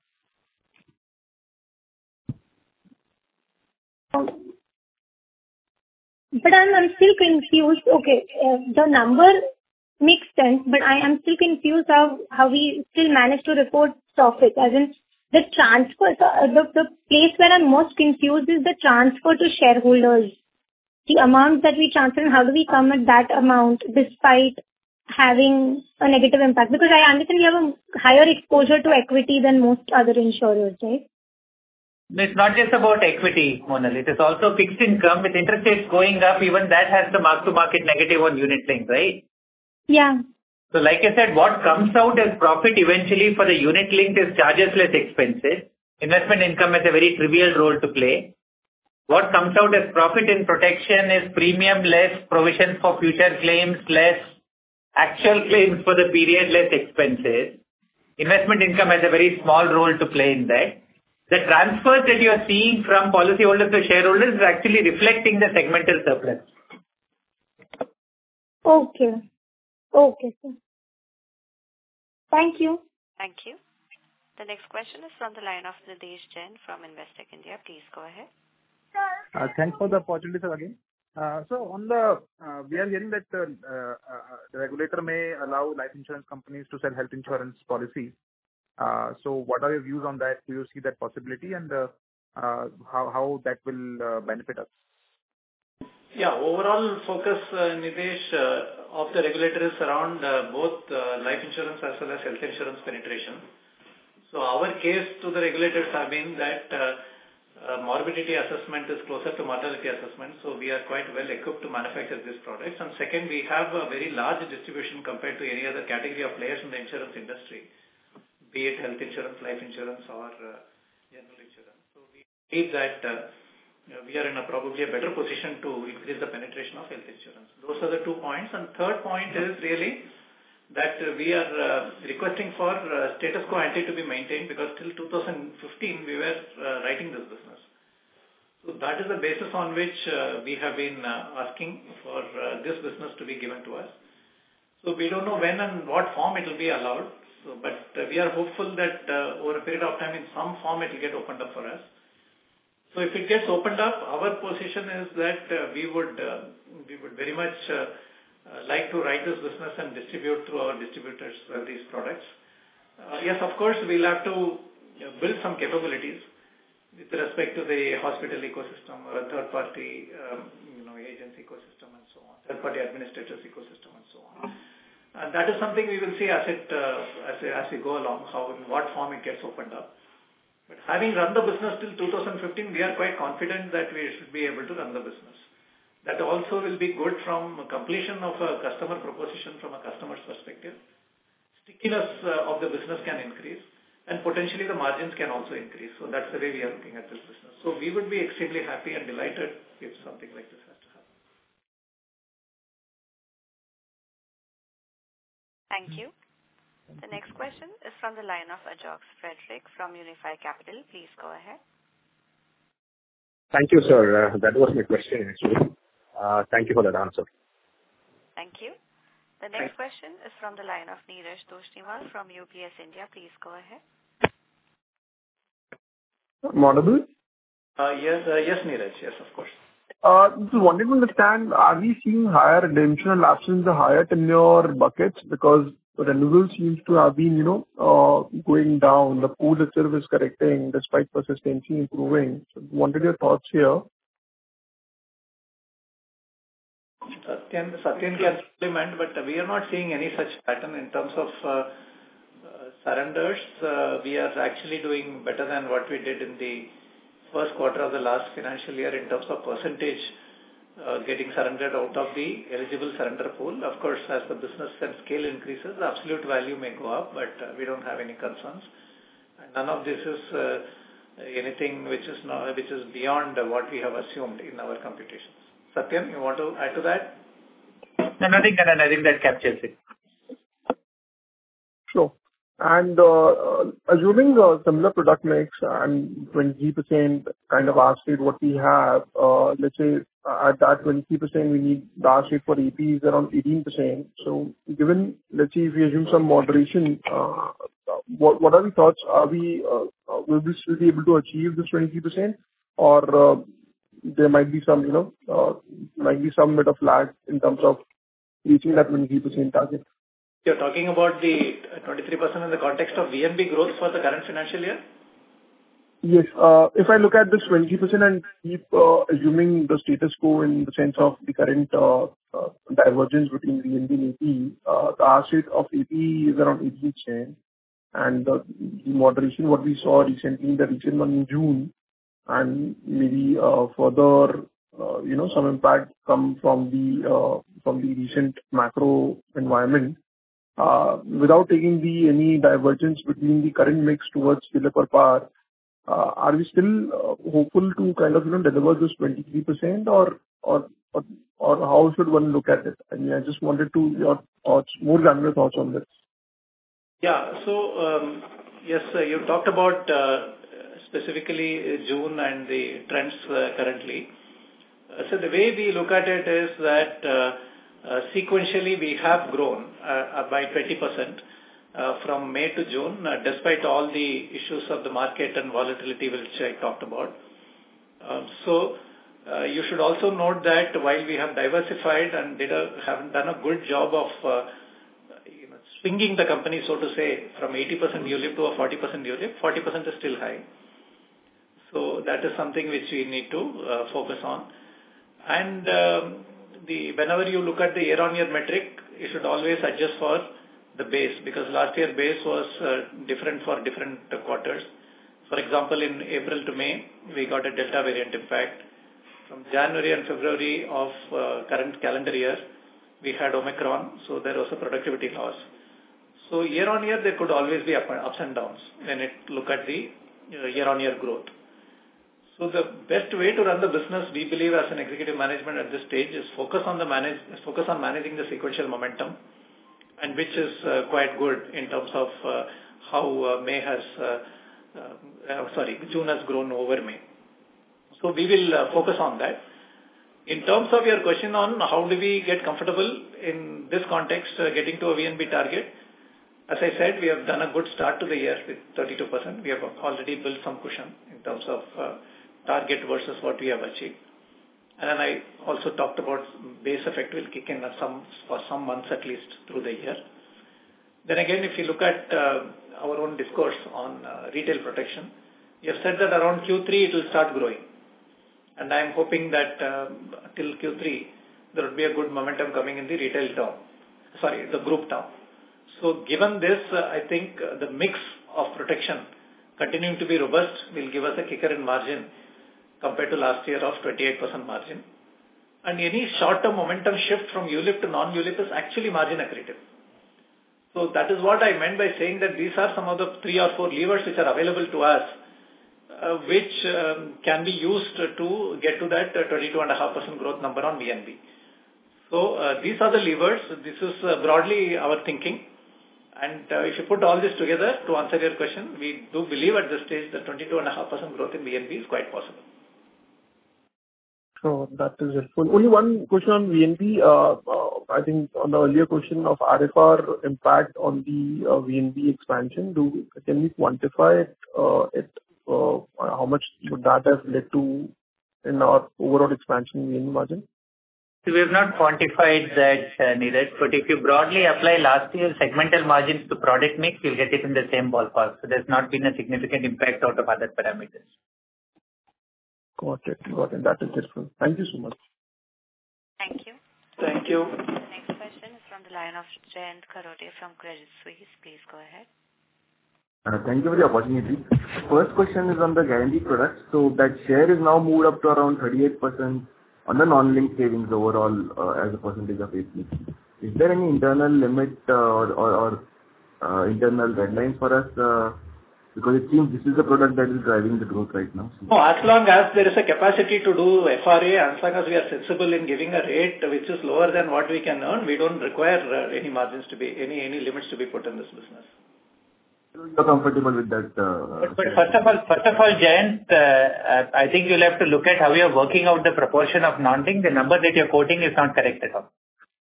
But I'm, I'm still confused. Okay, uh, the number makes sense, but I am still confused how, how we still manage to report profit. As in, the transfer, uh, the, the place where I'm most confused is the transfer to shareholders. The amount that we transfer and how do we come at that amount despite having a negative impact? Because I understand we have a higher exposure to equity than most other insurers, right? It's not just about equity, Monal. It is also fixed income. With interest rates going up, even that has the mark-to-market negative on unit link, right? Yeah. So like I said, what comes out as profit eventually for the unit linked is charges less expenses. Investment income has a very trivial role to play. What comes out as profit in protection is premium less provisions for future claims, less actual claims for the period, less expenses. Investment income has a very small role to play in that. The transfers that you are seeing from policyholders to shareholders is actually reflecting the segmental surplus. Okay. Okay, sir. Thank you. Thank you. The next question is from the line of Nidhesh Jain from Investec India. Please go ahead. Uh, thanks for the opportunity, sir, again. Uh, so on the, uh, we are hearing that uh, uh, the regulator may allow life insurance companies to sell health insurance policies. Uh, so what are your views on that? Do you see that possibility, and uh, uh, how, how that will uh, benefit us? Yeah, overall focus, uh, Nidhesh, uh, of the regulator is around uh, both uh, life insurance as well as health insurance penetration. So our case to the regulators have been that uh, uh, morbidity assessment is closer to mortality assessment, so we are quite well equipped to manufacture these products. And second, we have a very large distribution compared to any other category of players in the insurance industry, be it health insurance, life insurance, or uh, general insurance. So we believe that uh, we are in a probably a better position to increase the penetration of health insurance. Those are the two points. And third point is really that uh, we are uh, requesting for uh, status quo ante to be maintained, because till two thousand fifteen we were uh, writing this business. So that is the basis on which uh, we have been uh, asking for uh, this business to be given to us. So we don't know when and what form it will be allowed. So, but uh, we are hopeful that uh, over a period of time in some form it will get opened up for us. So if it gets opened up, our position is that uh, we would uh, we would very much uh, uh, like to write this business and distribute through our distributors uh, these products. Uh, yes, of course, we'll have to you know, build some capabilities with respect to the hospital ecosystem or a third-party um, you know agency ecosystem and so on, third-party administrators ecosystem and so on. And that is something we will see as it uh, as as we go along, how in what form it gets opened up. But having run the business till two thousand fifteen, we are quite confident that we should be able to run the business. That also will be good from completion of a customer proposition from a customer's perspective. Stickiness uh, of the business can increase, and potentially the margins can also increase. So that's the way we are looking at this business. So we would be extremely happy and delighted if something like this has to happen. Thank you. The next question is from the line of Ajox Frederick from Unifi Capital. Please go ahead. Thank you, sir. Uh, that was my question, actually. Uh, thank you for that answer. Thank you. The next question is from the line of Neeraj Toshniwal from U B S India. Please go ahead. Audible? Uh, yes, uh, yes, Neeraj. Yes, of course. Uh, just wanted to understand, are we seeing higher redemption and lapses in the higher tenure buckets? Because renewal seems to have been, you know, uh, going down. The pool itself is correcting despite persistency improving. So wanted your thoughts here. Satyan, Satyan can supplement, but we are not seeing any such pattern in terms of uh, uh, surrenders. Uh, we are actually doing better than what we did in the first quarter of the last financial year in terms of percentage uh, getting surrendered out of the eligible surrender pool. Of course, as the business and scale increases, the absolute value may go up, but uh, we don't have any concerns. And none of this is uh, anything which is not, which is beyond uh, what we have assumed in our computations. Satyan, you want to add to that? No, nothing, Karan. I think that captures it. Sure. And uh, assuming a similar product mix and twenty percent kind of ask rate what we have, uh, let's say at that twenty percent we need the ask rate for A P is around eighteen percent. So given, let's say if we assume some moderation, uh, what what are the thoughts? Are we, uh, will we still be able to achieve this twenty percent, or uh, there might be some, you know, uh, might be some bit of lag in terms of reaching that twenty percent target? You're talking about the twenty-three percent in the context of V N B growth for the current financial year? Yes. Uh, if I look at this twenty percent and keep uh, assuming the status quo in the sense of the current uh, uh, divergence between V N B and A P, uh, the ask rate of A P is around eighteen percent, and uh, the moderation what we saw recently in the recent one in June, and maybe uh, further, uh, you know, some impact come from the uh, from the recent macro environment. Uh, without taking the any divergence between the current mix towards ULIP or par, uh, are we still uh, hopeful to kind of, you know, deliver this twenty-three percent, or or or or how should one look at it? I mean, I just wanted to your thoughts, more granular thoughts on this. Yeah. So, um, yes, uh, you talked about uh, specifically June and the trends uh, currently. Uh, so the way we look at it is that uh, uh, sequentially we have grown uh, by twenty percent uh, from May to June, uh, despite all the issues of the market and volatility which I talked about. Um, so uh, you should also note that while we have diversified and did a, have done a good job of uh, you know, swinging the company, so to say, from eighty percent U L I P to a forty percent U L I P, forty percent is still high. So that is something which we need to uh, focus on. And um, the whenever you look at the year-on-year metric, you should always adjust for the base, because last year base was uh, different for different uh, quarters. For example, in April to May, we got a Delta variant impact. From January and February of uh, current calendar year, we had Omicron, so there was a productivity loss. So year-on-year, there could always be up, ups and downs when it look at the uh, year-on-year growth. So the best way to run the business, we believe as an executive management at this stage, is focus on the manage, focus on managing the sequential momentum, and which is uh, quite good in terms of uh, how uh, May has, uh, uh, uh, sorry, June has grown over May. So we will uh, focus on that. In terms of your question on how do we get comfortable in this context, uh, getting to a V N B target, as I said, we have done a good start to the year with thirty-two percent. We have already built some cushion in terms of uh, target versus what we have achieved. And then I also talked about base effect will kick in some, for some months at least through the year. Then again, if you look at uh, our own discourse on uh, retail protection, we have said that around Q three it will start growing. And I am hoping that uh, till Q three there will be a good momentum coming in the retail term, sorry, the group term. So given this, uh, I think uh, the mix of protection continuing to be robust will give us a kicker in margin compared to last year of twenty-eight percent margin. And any short-term momentum shift from U L I P to non-U L I P is actually margin accretive. So that is what I meant by saying that these are some of the three or four levers which are available to us, uh, which um, can be used to get to that uh, twenty-two point five percent growth number on V N B. So uh, these are the levers. This is uh, broadly our thinking. And uh, if you put all this together, to answer your question, we do believe at this stage that twenty-two point five percent growth in V N B is quite possible. So that is helpful. Only one question on V N B. Uh, uh, I think on the earlier question of R F R impact on the uh, V N B expansion, do can we quantify it? Uh, it uh, how much would that have led to in our overall expansion V N B margin? So we have not quantified that, uh, Neeraj, but if you broadly apply last year's segmental margins to product mix, you'll get it in the same ballpark. So there's not been a significant impact out of other parameters. Got it. Got it. That is helpful. Thank you so much. Thank you. Thank you. Next question is from the line of Jayant Kharote from Credit Suisse. Please go ahead. Uh, Thank you for the opportunity. First question is on the guaranteed products. So that share is now moved up to around thirty-eight percent on the non-linked savings overall, uh, as a percentage of A P. Is there any internal limit uh, or or or, uh, internal guidelines for us? uh, Because it seems this is the product that is driving the growth right now. No, as long as there is a capacity to do F R A, as long as we are sensible in giving a rate which is lower than what we can earn, we don't require uh, any margins to be, any any limits to be put in this business. You're comfortable with that? uh, But but first of all, first of all, Jayant, uh, I think you'll have to look at how you're working out the proportion of non-linked. The number that you're quoting is not correct at all.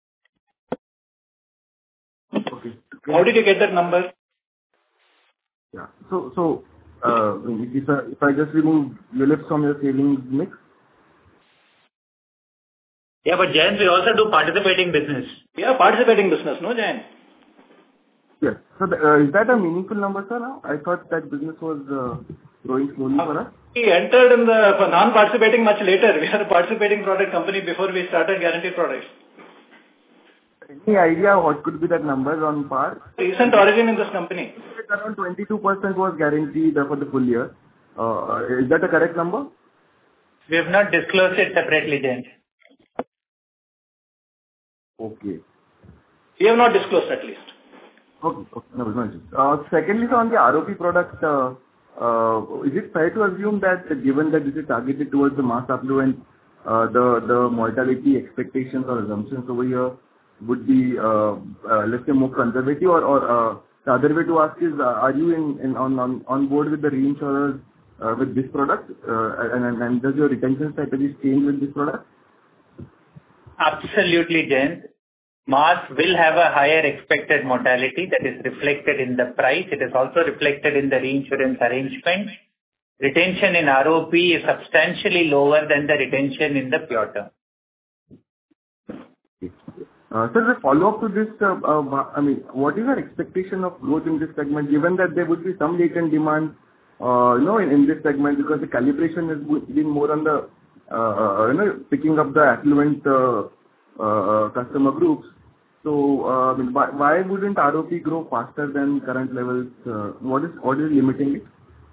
Okay. How did you get that number? Yeah. So, so uh, if I if I just remove U L I Ps from your savings mix? Yeah, but Jayant, we also do participating business. Yeah, participating business, no, Jayant? Yes. So, the, uh, is that a meaningful number, sir, now? I thought that business was uh, growing slowly for us. We entered in the for non-participating much later. We are a participating product company before we started guaranteed products. Any idea what could be that number on par? Recent origin in this company. Around twenty-two percent was guaranteed for the full year. Uh, is that a correct number? We have not disclosed it separately, Jayant. Okay. We have not disclosed at least. Okay. Okay. No, no issues. Uh, secondly, so on the R O P product, uh, uh, is it fair to assume that given that this is targeted towards the mass affluent, uh, the the mortality expectations or assumptions over here would be, uh, uh, let's say, more conservative? Or, or uh, the other way to ask is, uh, are you in, in on, on on board with the reinsurers uh, with this product, uh, and, and and does your retention strategy change with this product? Absolutely, Jayant. Mass will have a higher expected mortality that is reflected in the price. It is also reflected in the reinsurance arrangement. Retention in R O P is substantially lower than the retention in the pure term. Uh, Sir, the follow-up to this, uh, uh, I mean, what is your expectation of growth in this segment, given that there would be some latent demand, uh, you know, in, in this segment, because the calibration has been more on the, uh, you know, picking up the affluent uh, uh, customer groups. So, uh, I mean, why, why wouldn't R O P grow faster than current levels? Uh, what is what is limiting it?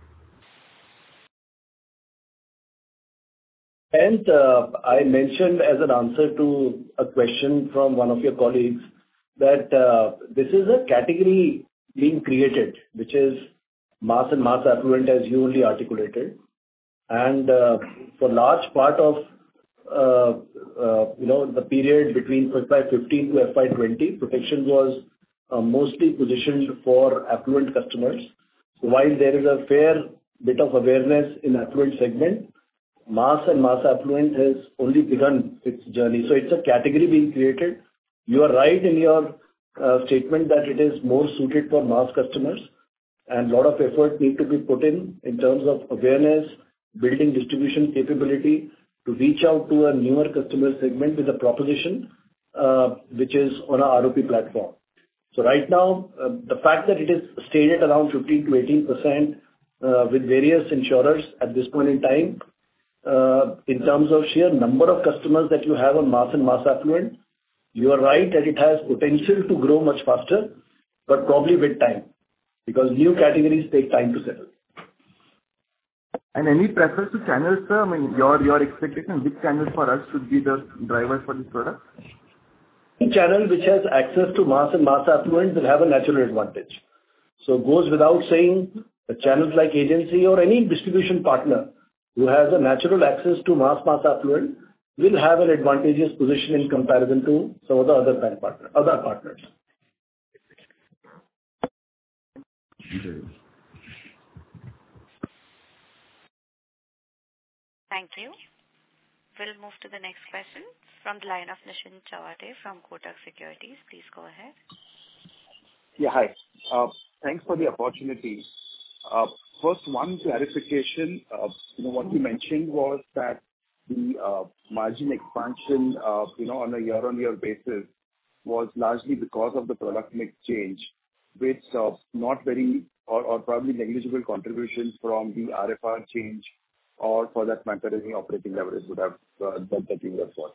And uh, I mentioned as an answer to a question from one of your colleagues that uh, this is a category being created, which is mass and mass affluent, as you only articulated. And uh, for large part of uh, uh, you know the period between F Y fifteen to F Y twenty, protection was uh, mostly positioned for affluent customers. So while there is a fair bit of awareness in affluent segment, mass and mass affluent has only begun its journey. So it's a category being created. You are right in your uh, statement that it is more suited for mass customers, and a lot of effort need to be put in in terms of awareness, building distribution capability to reach out to a newer customer segment with a proposition uh, which is on our R O P platform. So right now, uh, the fact that it is stayed at around fifteen to eighteen percent uh, with various insurers at this point in time, Uh, in terms of sheer number of customers that you have on mass and mass affluent, you are right that it has potential to grow much faster, but probably with time, because new categories take time to settle. And any preference to channels, sir? I mean, your your expectation, which channels for us should be the drivers for this product? Any channel which has access to mass and mass affluent will have a natural advantage. So it goes without saying, the channels like agency or any distribution partner who has a natural access to mass mass affluent will have an advantageous position in comparison to some of the other bank partner, other partners. Thank you. We'll move to the next question from the line of Nischint Chawathe from Kotak Securities. Please go ahead. Yeah, hi. Uh, Thanks for the opportunity. Uh, First, one clarification. Uh, You know, what you mentioned was that the uh, margin expansion, uh, you know, on a year-on-year basis was largely because of the product mix change, with uh, not very or or probably negligible contributions from the R F R change, or for that matter, any operating leverage would have uh, done that you would have thought.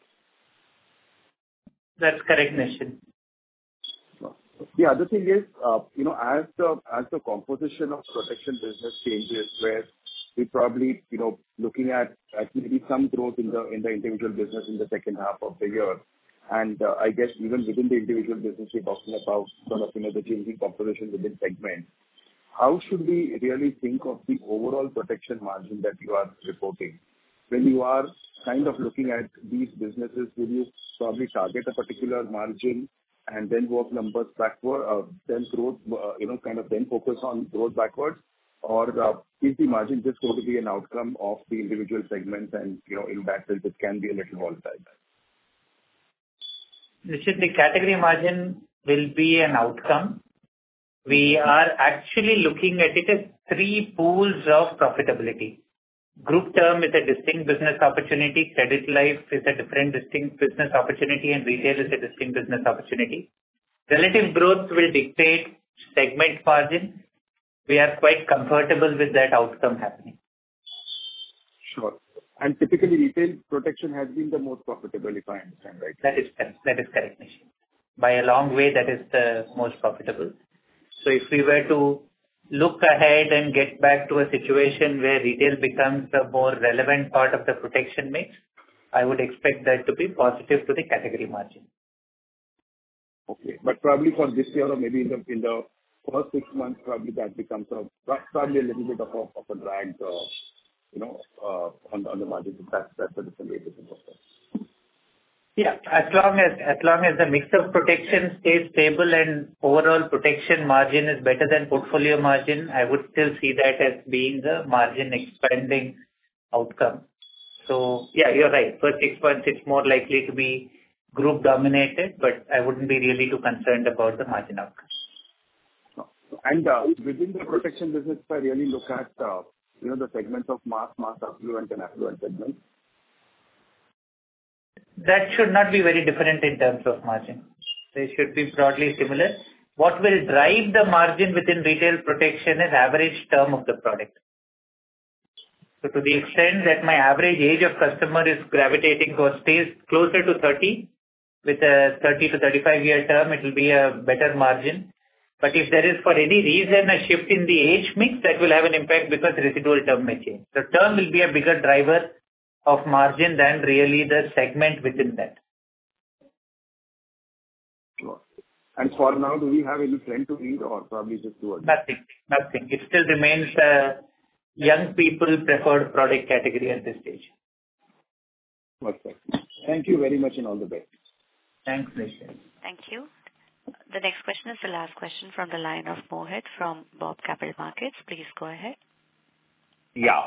That's correct, Nischint. The other thing is, uh, you know, as the as the composition of protection business changes, where we probably, you know, looking at at maybe some growth in the in the individual business in the second half of the year. And uh, I guess even within the individual business, we're talking about sort of, you know, the changing composition within segments. How should we really think of the overall protection margin that you are reporting? When you are kind of looking at these businesses, will you probably target a particular margin and then work numbers backward, uh, then growth, uh, you know, kind of then focus on growth backwards? Or uh, is the margin just going to be an outcome of the individual segments and, you know, in that sense, it can be a little volatile? Nischint, the category margin will be an outcome. We are actually looking at it as three pools of profitability. Group term is a distinct business opportunity, credit life is a different distinct business opportunity, and retail is a distinct business opportunity. Relative growth will dictate segment margin. We are quite comfortable with that outcome happening. Sure. And typically retail protection has been the most profitable, if I understand right. That is correct. That is correct, Nischint. By a long way, that is the most profitable. So if we were to look ahead and get back to a situation where retail becomes a more relevant part of the protection mix, I would expect that to be positive to the category margin. Okay. But probably for this year or maybe in the in the first six months, probably that becomes a probably a little bit of a, of a drag, uh, you know, uh, on, on the margin. That's, that's a different way to think of that. Yeah, as long as as long as the mix of protection stays stable and overall protection margin is better than portfolio margin, I would still see that as being the margin expanding outcome. So yeah, you're right. First six months it's more likely to be group dominated, but I wouldn't be really too concerned about the margin outcome. And uh, within the protection business, if I really look at uh, you know the segments of mass, mass affluent and affluent segments. That should not be very different in terms of margin. They should be broadly similar. What will drive the margin within retail protection is average term of the product. So to the extent that my average age of customer is gravitating towards stays closer to thirty, with a thirty to thirty-five year term, it will be a better margin. But if there is for any reason a shift in the age mix, that will have an impact because residual term may change. So term will be a bigger driver of margin than really the segment within that. Sure. And for now, do we have any trend to read or probably just do it? Nothing, nothing. It still remains a young people preferred product category at this stage. Perfect. Thank you very much and all the best. Thanks, Nischint. Thank you. The next question is the last question from the line of Mohit from Bob Capital Markets. Please go ahead. Yeah.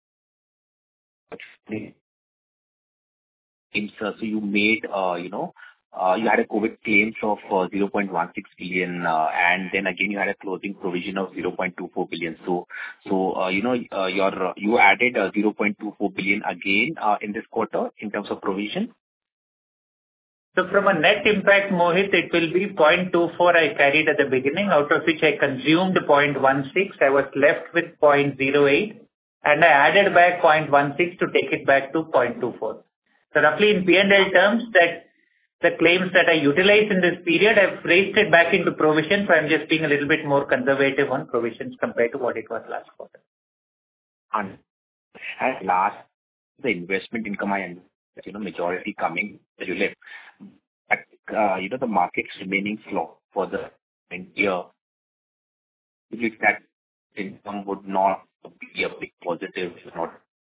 So you made, uh, you know, uh, you had a COVID claims of uh, zero point one six billion, uh, and then again you had a closing provision of zero point two four billion. So, so uh, you know, uh, your you added uh, zero point two four billion again uh, in this quarter in terms of provision. So from a net impact, Mohit, it will be zero point two four I carried at the beginning, out of which I consumed zero point one six. I was left with zero point zero eight. And I added back zero point one six to take it back to zero point two four. So roughly in P and L terms, that the claims that I utilized in this period, I've raised it back into provision, so I'm just being a little bit more conservative on provisions compared to what it was last quarter. And at last, the investment income, I understand, you know, majority coming that you left. Uh, you know, the markets remaining slow for the year. If that income would not be a big positive, if not.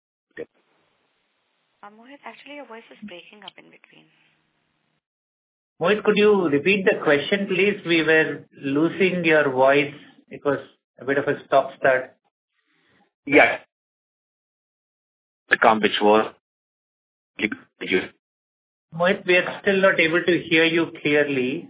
Uh, Mohit, actually your voice is breaking up in between. Mohit, could you repeat the question, please? We were losing your voice. It was a bit of a stop-start. Yeah. The come which was Mohit, we are still not able to hear you clearly.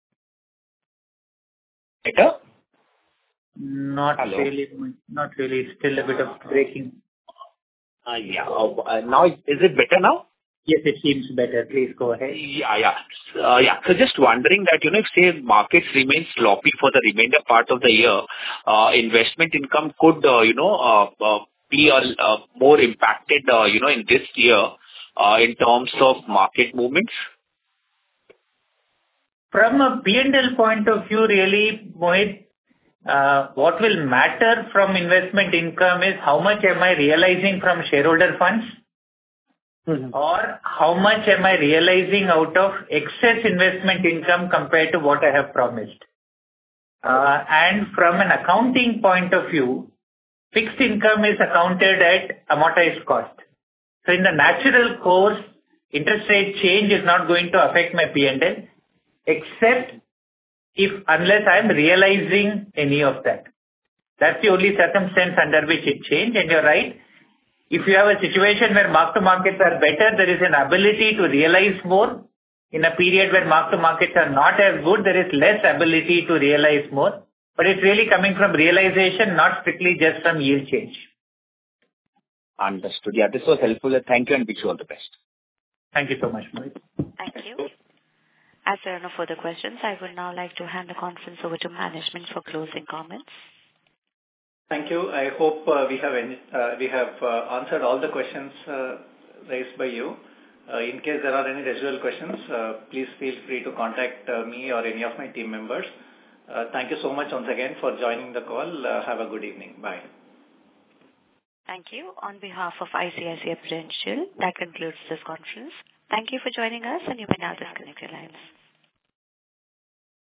Better? Not Hello? really. Not really. It's still a bit of breaking. Uh, yeah. Uh, now, is it better now? Yes, it seems better. Please go ahead. Yeah, yeah. Uh, yeah. So just wondering that, you know, if say markets remain sloppy for the remainder part of the year, uh, investment income could, uh, you know, uh, uh, be uh, uh, more impacted, uh, you know, in this year, uh, in terms of market movements? From a P and L point of view, really, Mohit, uh, what will matter from investment income is how much am I realizing from shareholder funds, mm-hmm. or how much am I realizing out of excess investment income compared to what I have promised. Uh, and from an accounting point of view, fixed income is accounted at amortized cost. So in the natural course, interest rate change is not going to affect my P and L, except if unless I am realizing any of that. That's the only circumstance under which it change. And you're right. If you have a situation where mark-to-markets are better, there is an ability to realize more. In a period where mark-to-markets are not as good, there is less ability to realize more. But it's really coming from realization, not strictly just from yield change. Understood. Yeah, this was helpful. Thank you and wish you all the best. Thank you so much, Mohit. Thank you. As there are no further questions, I would now like to hand the conference over to management for closing comments. Thank you. I hope uh, we have uh, we have uh, answered all the questions uh, raised by you. Uh, in case there are any residual questions, uh, please feel free to contact uh, me or any of my team members. Uh, thank you so much once again for joining the call. Uh, have a good evening. Bye. Thank you. On behalf of I C I C I Prudential, that concludes this conference. Thank you for joining us, and you may now disconnect your lines.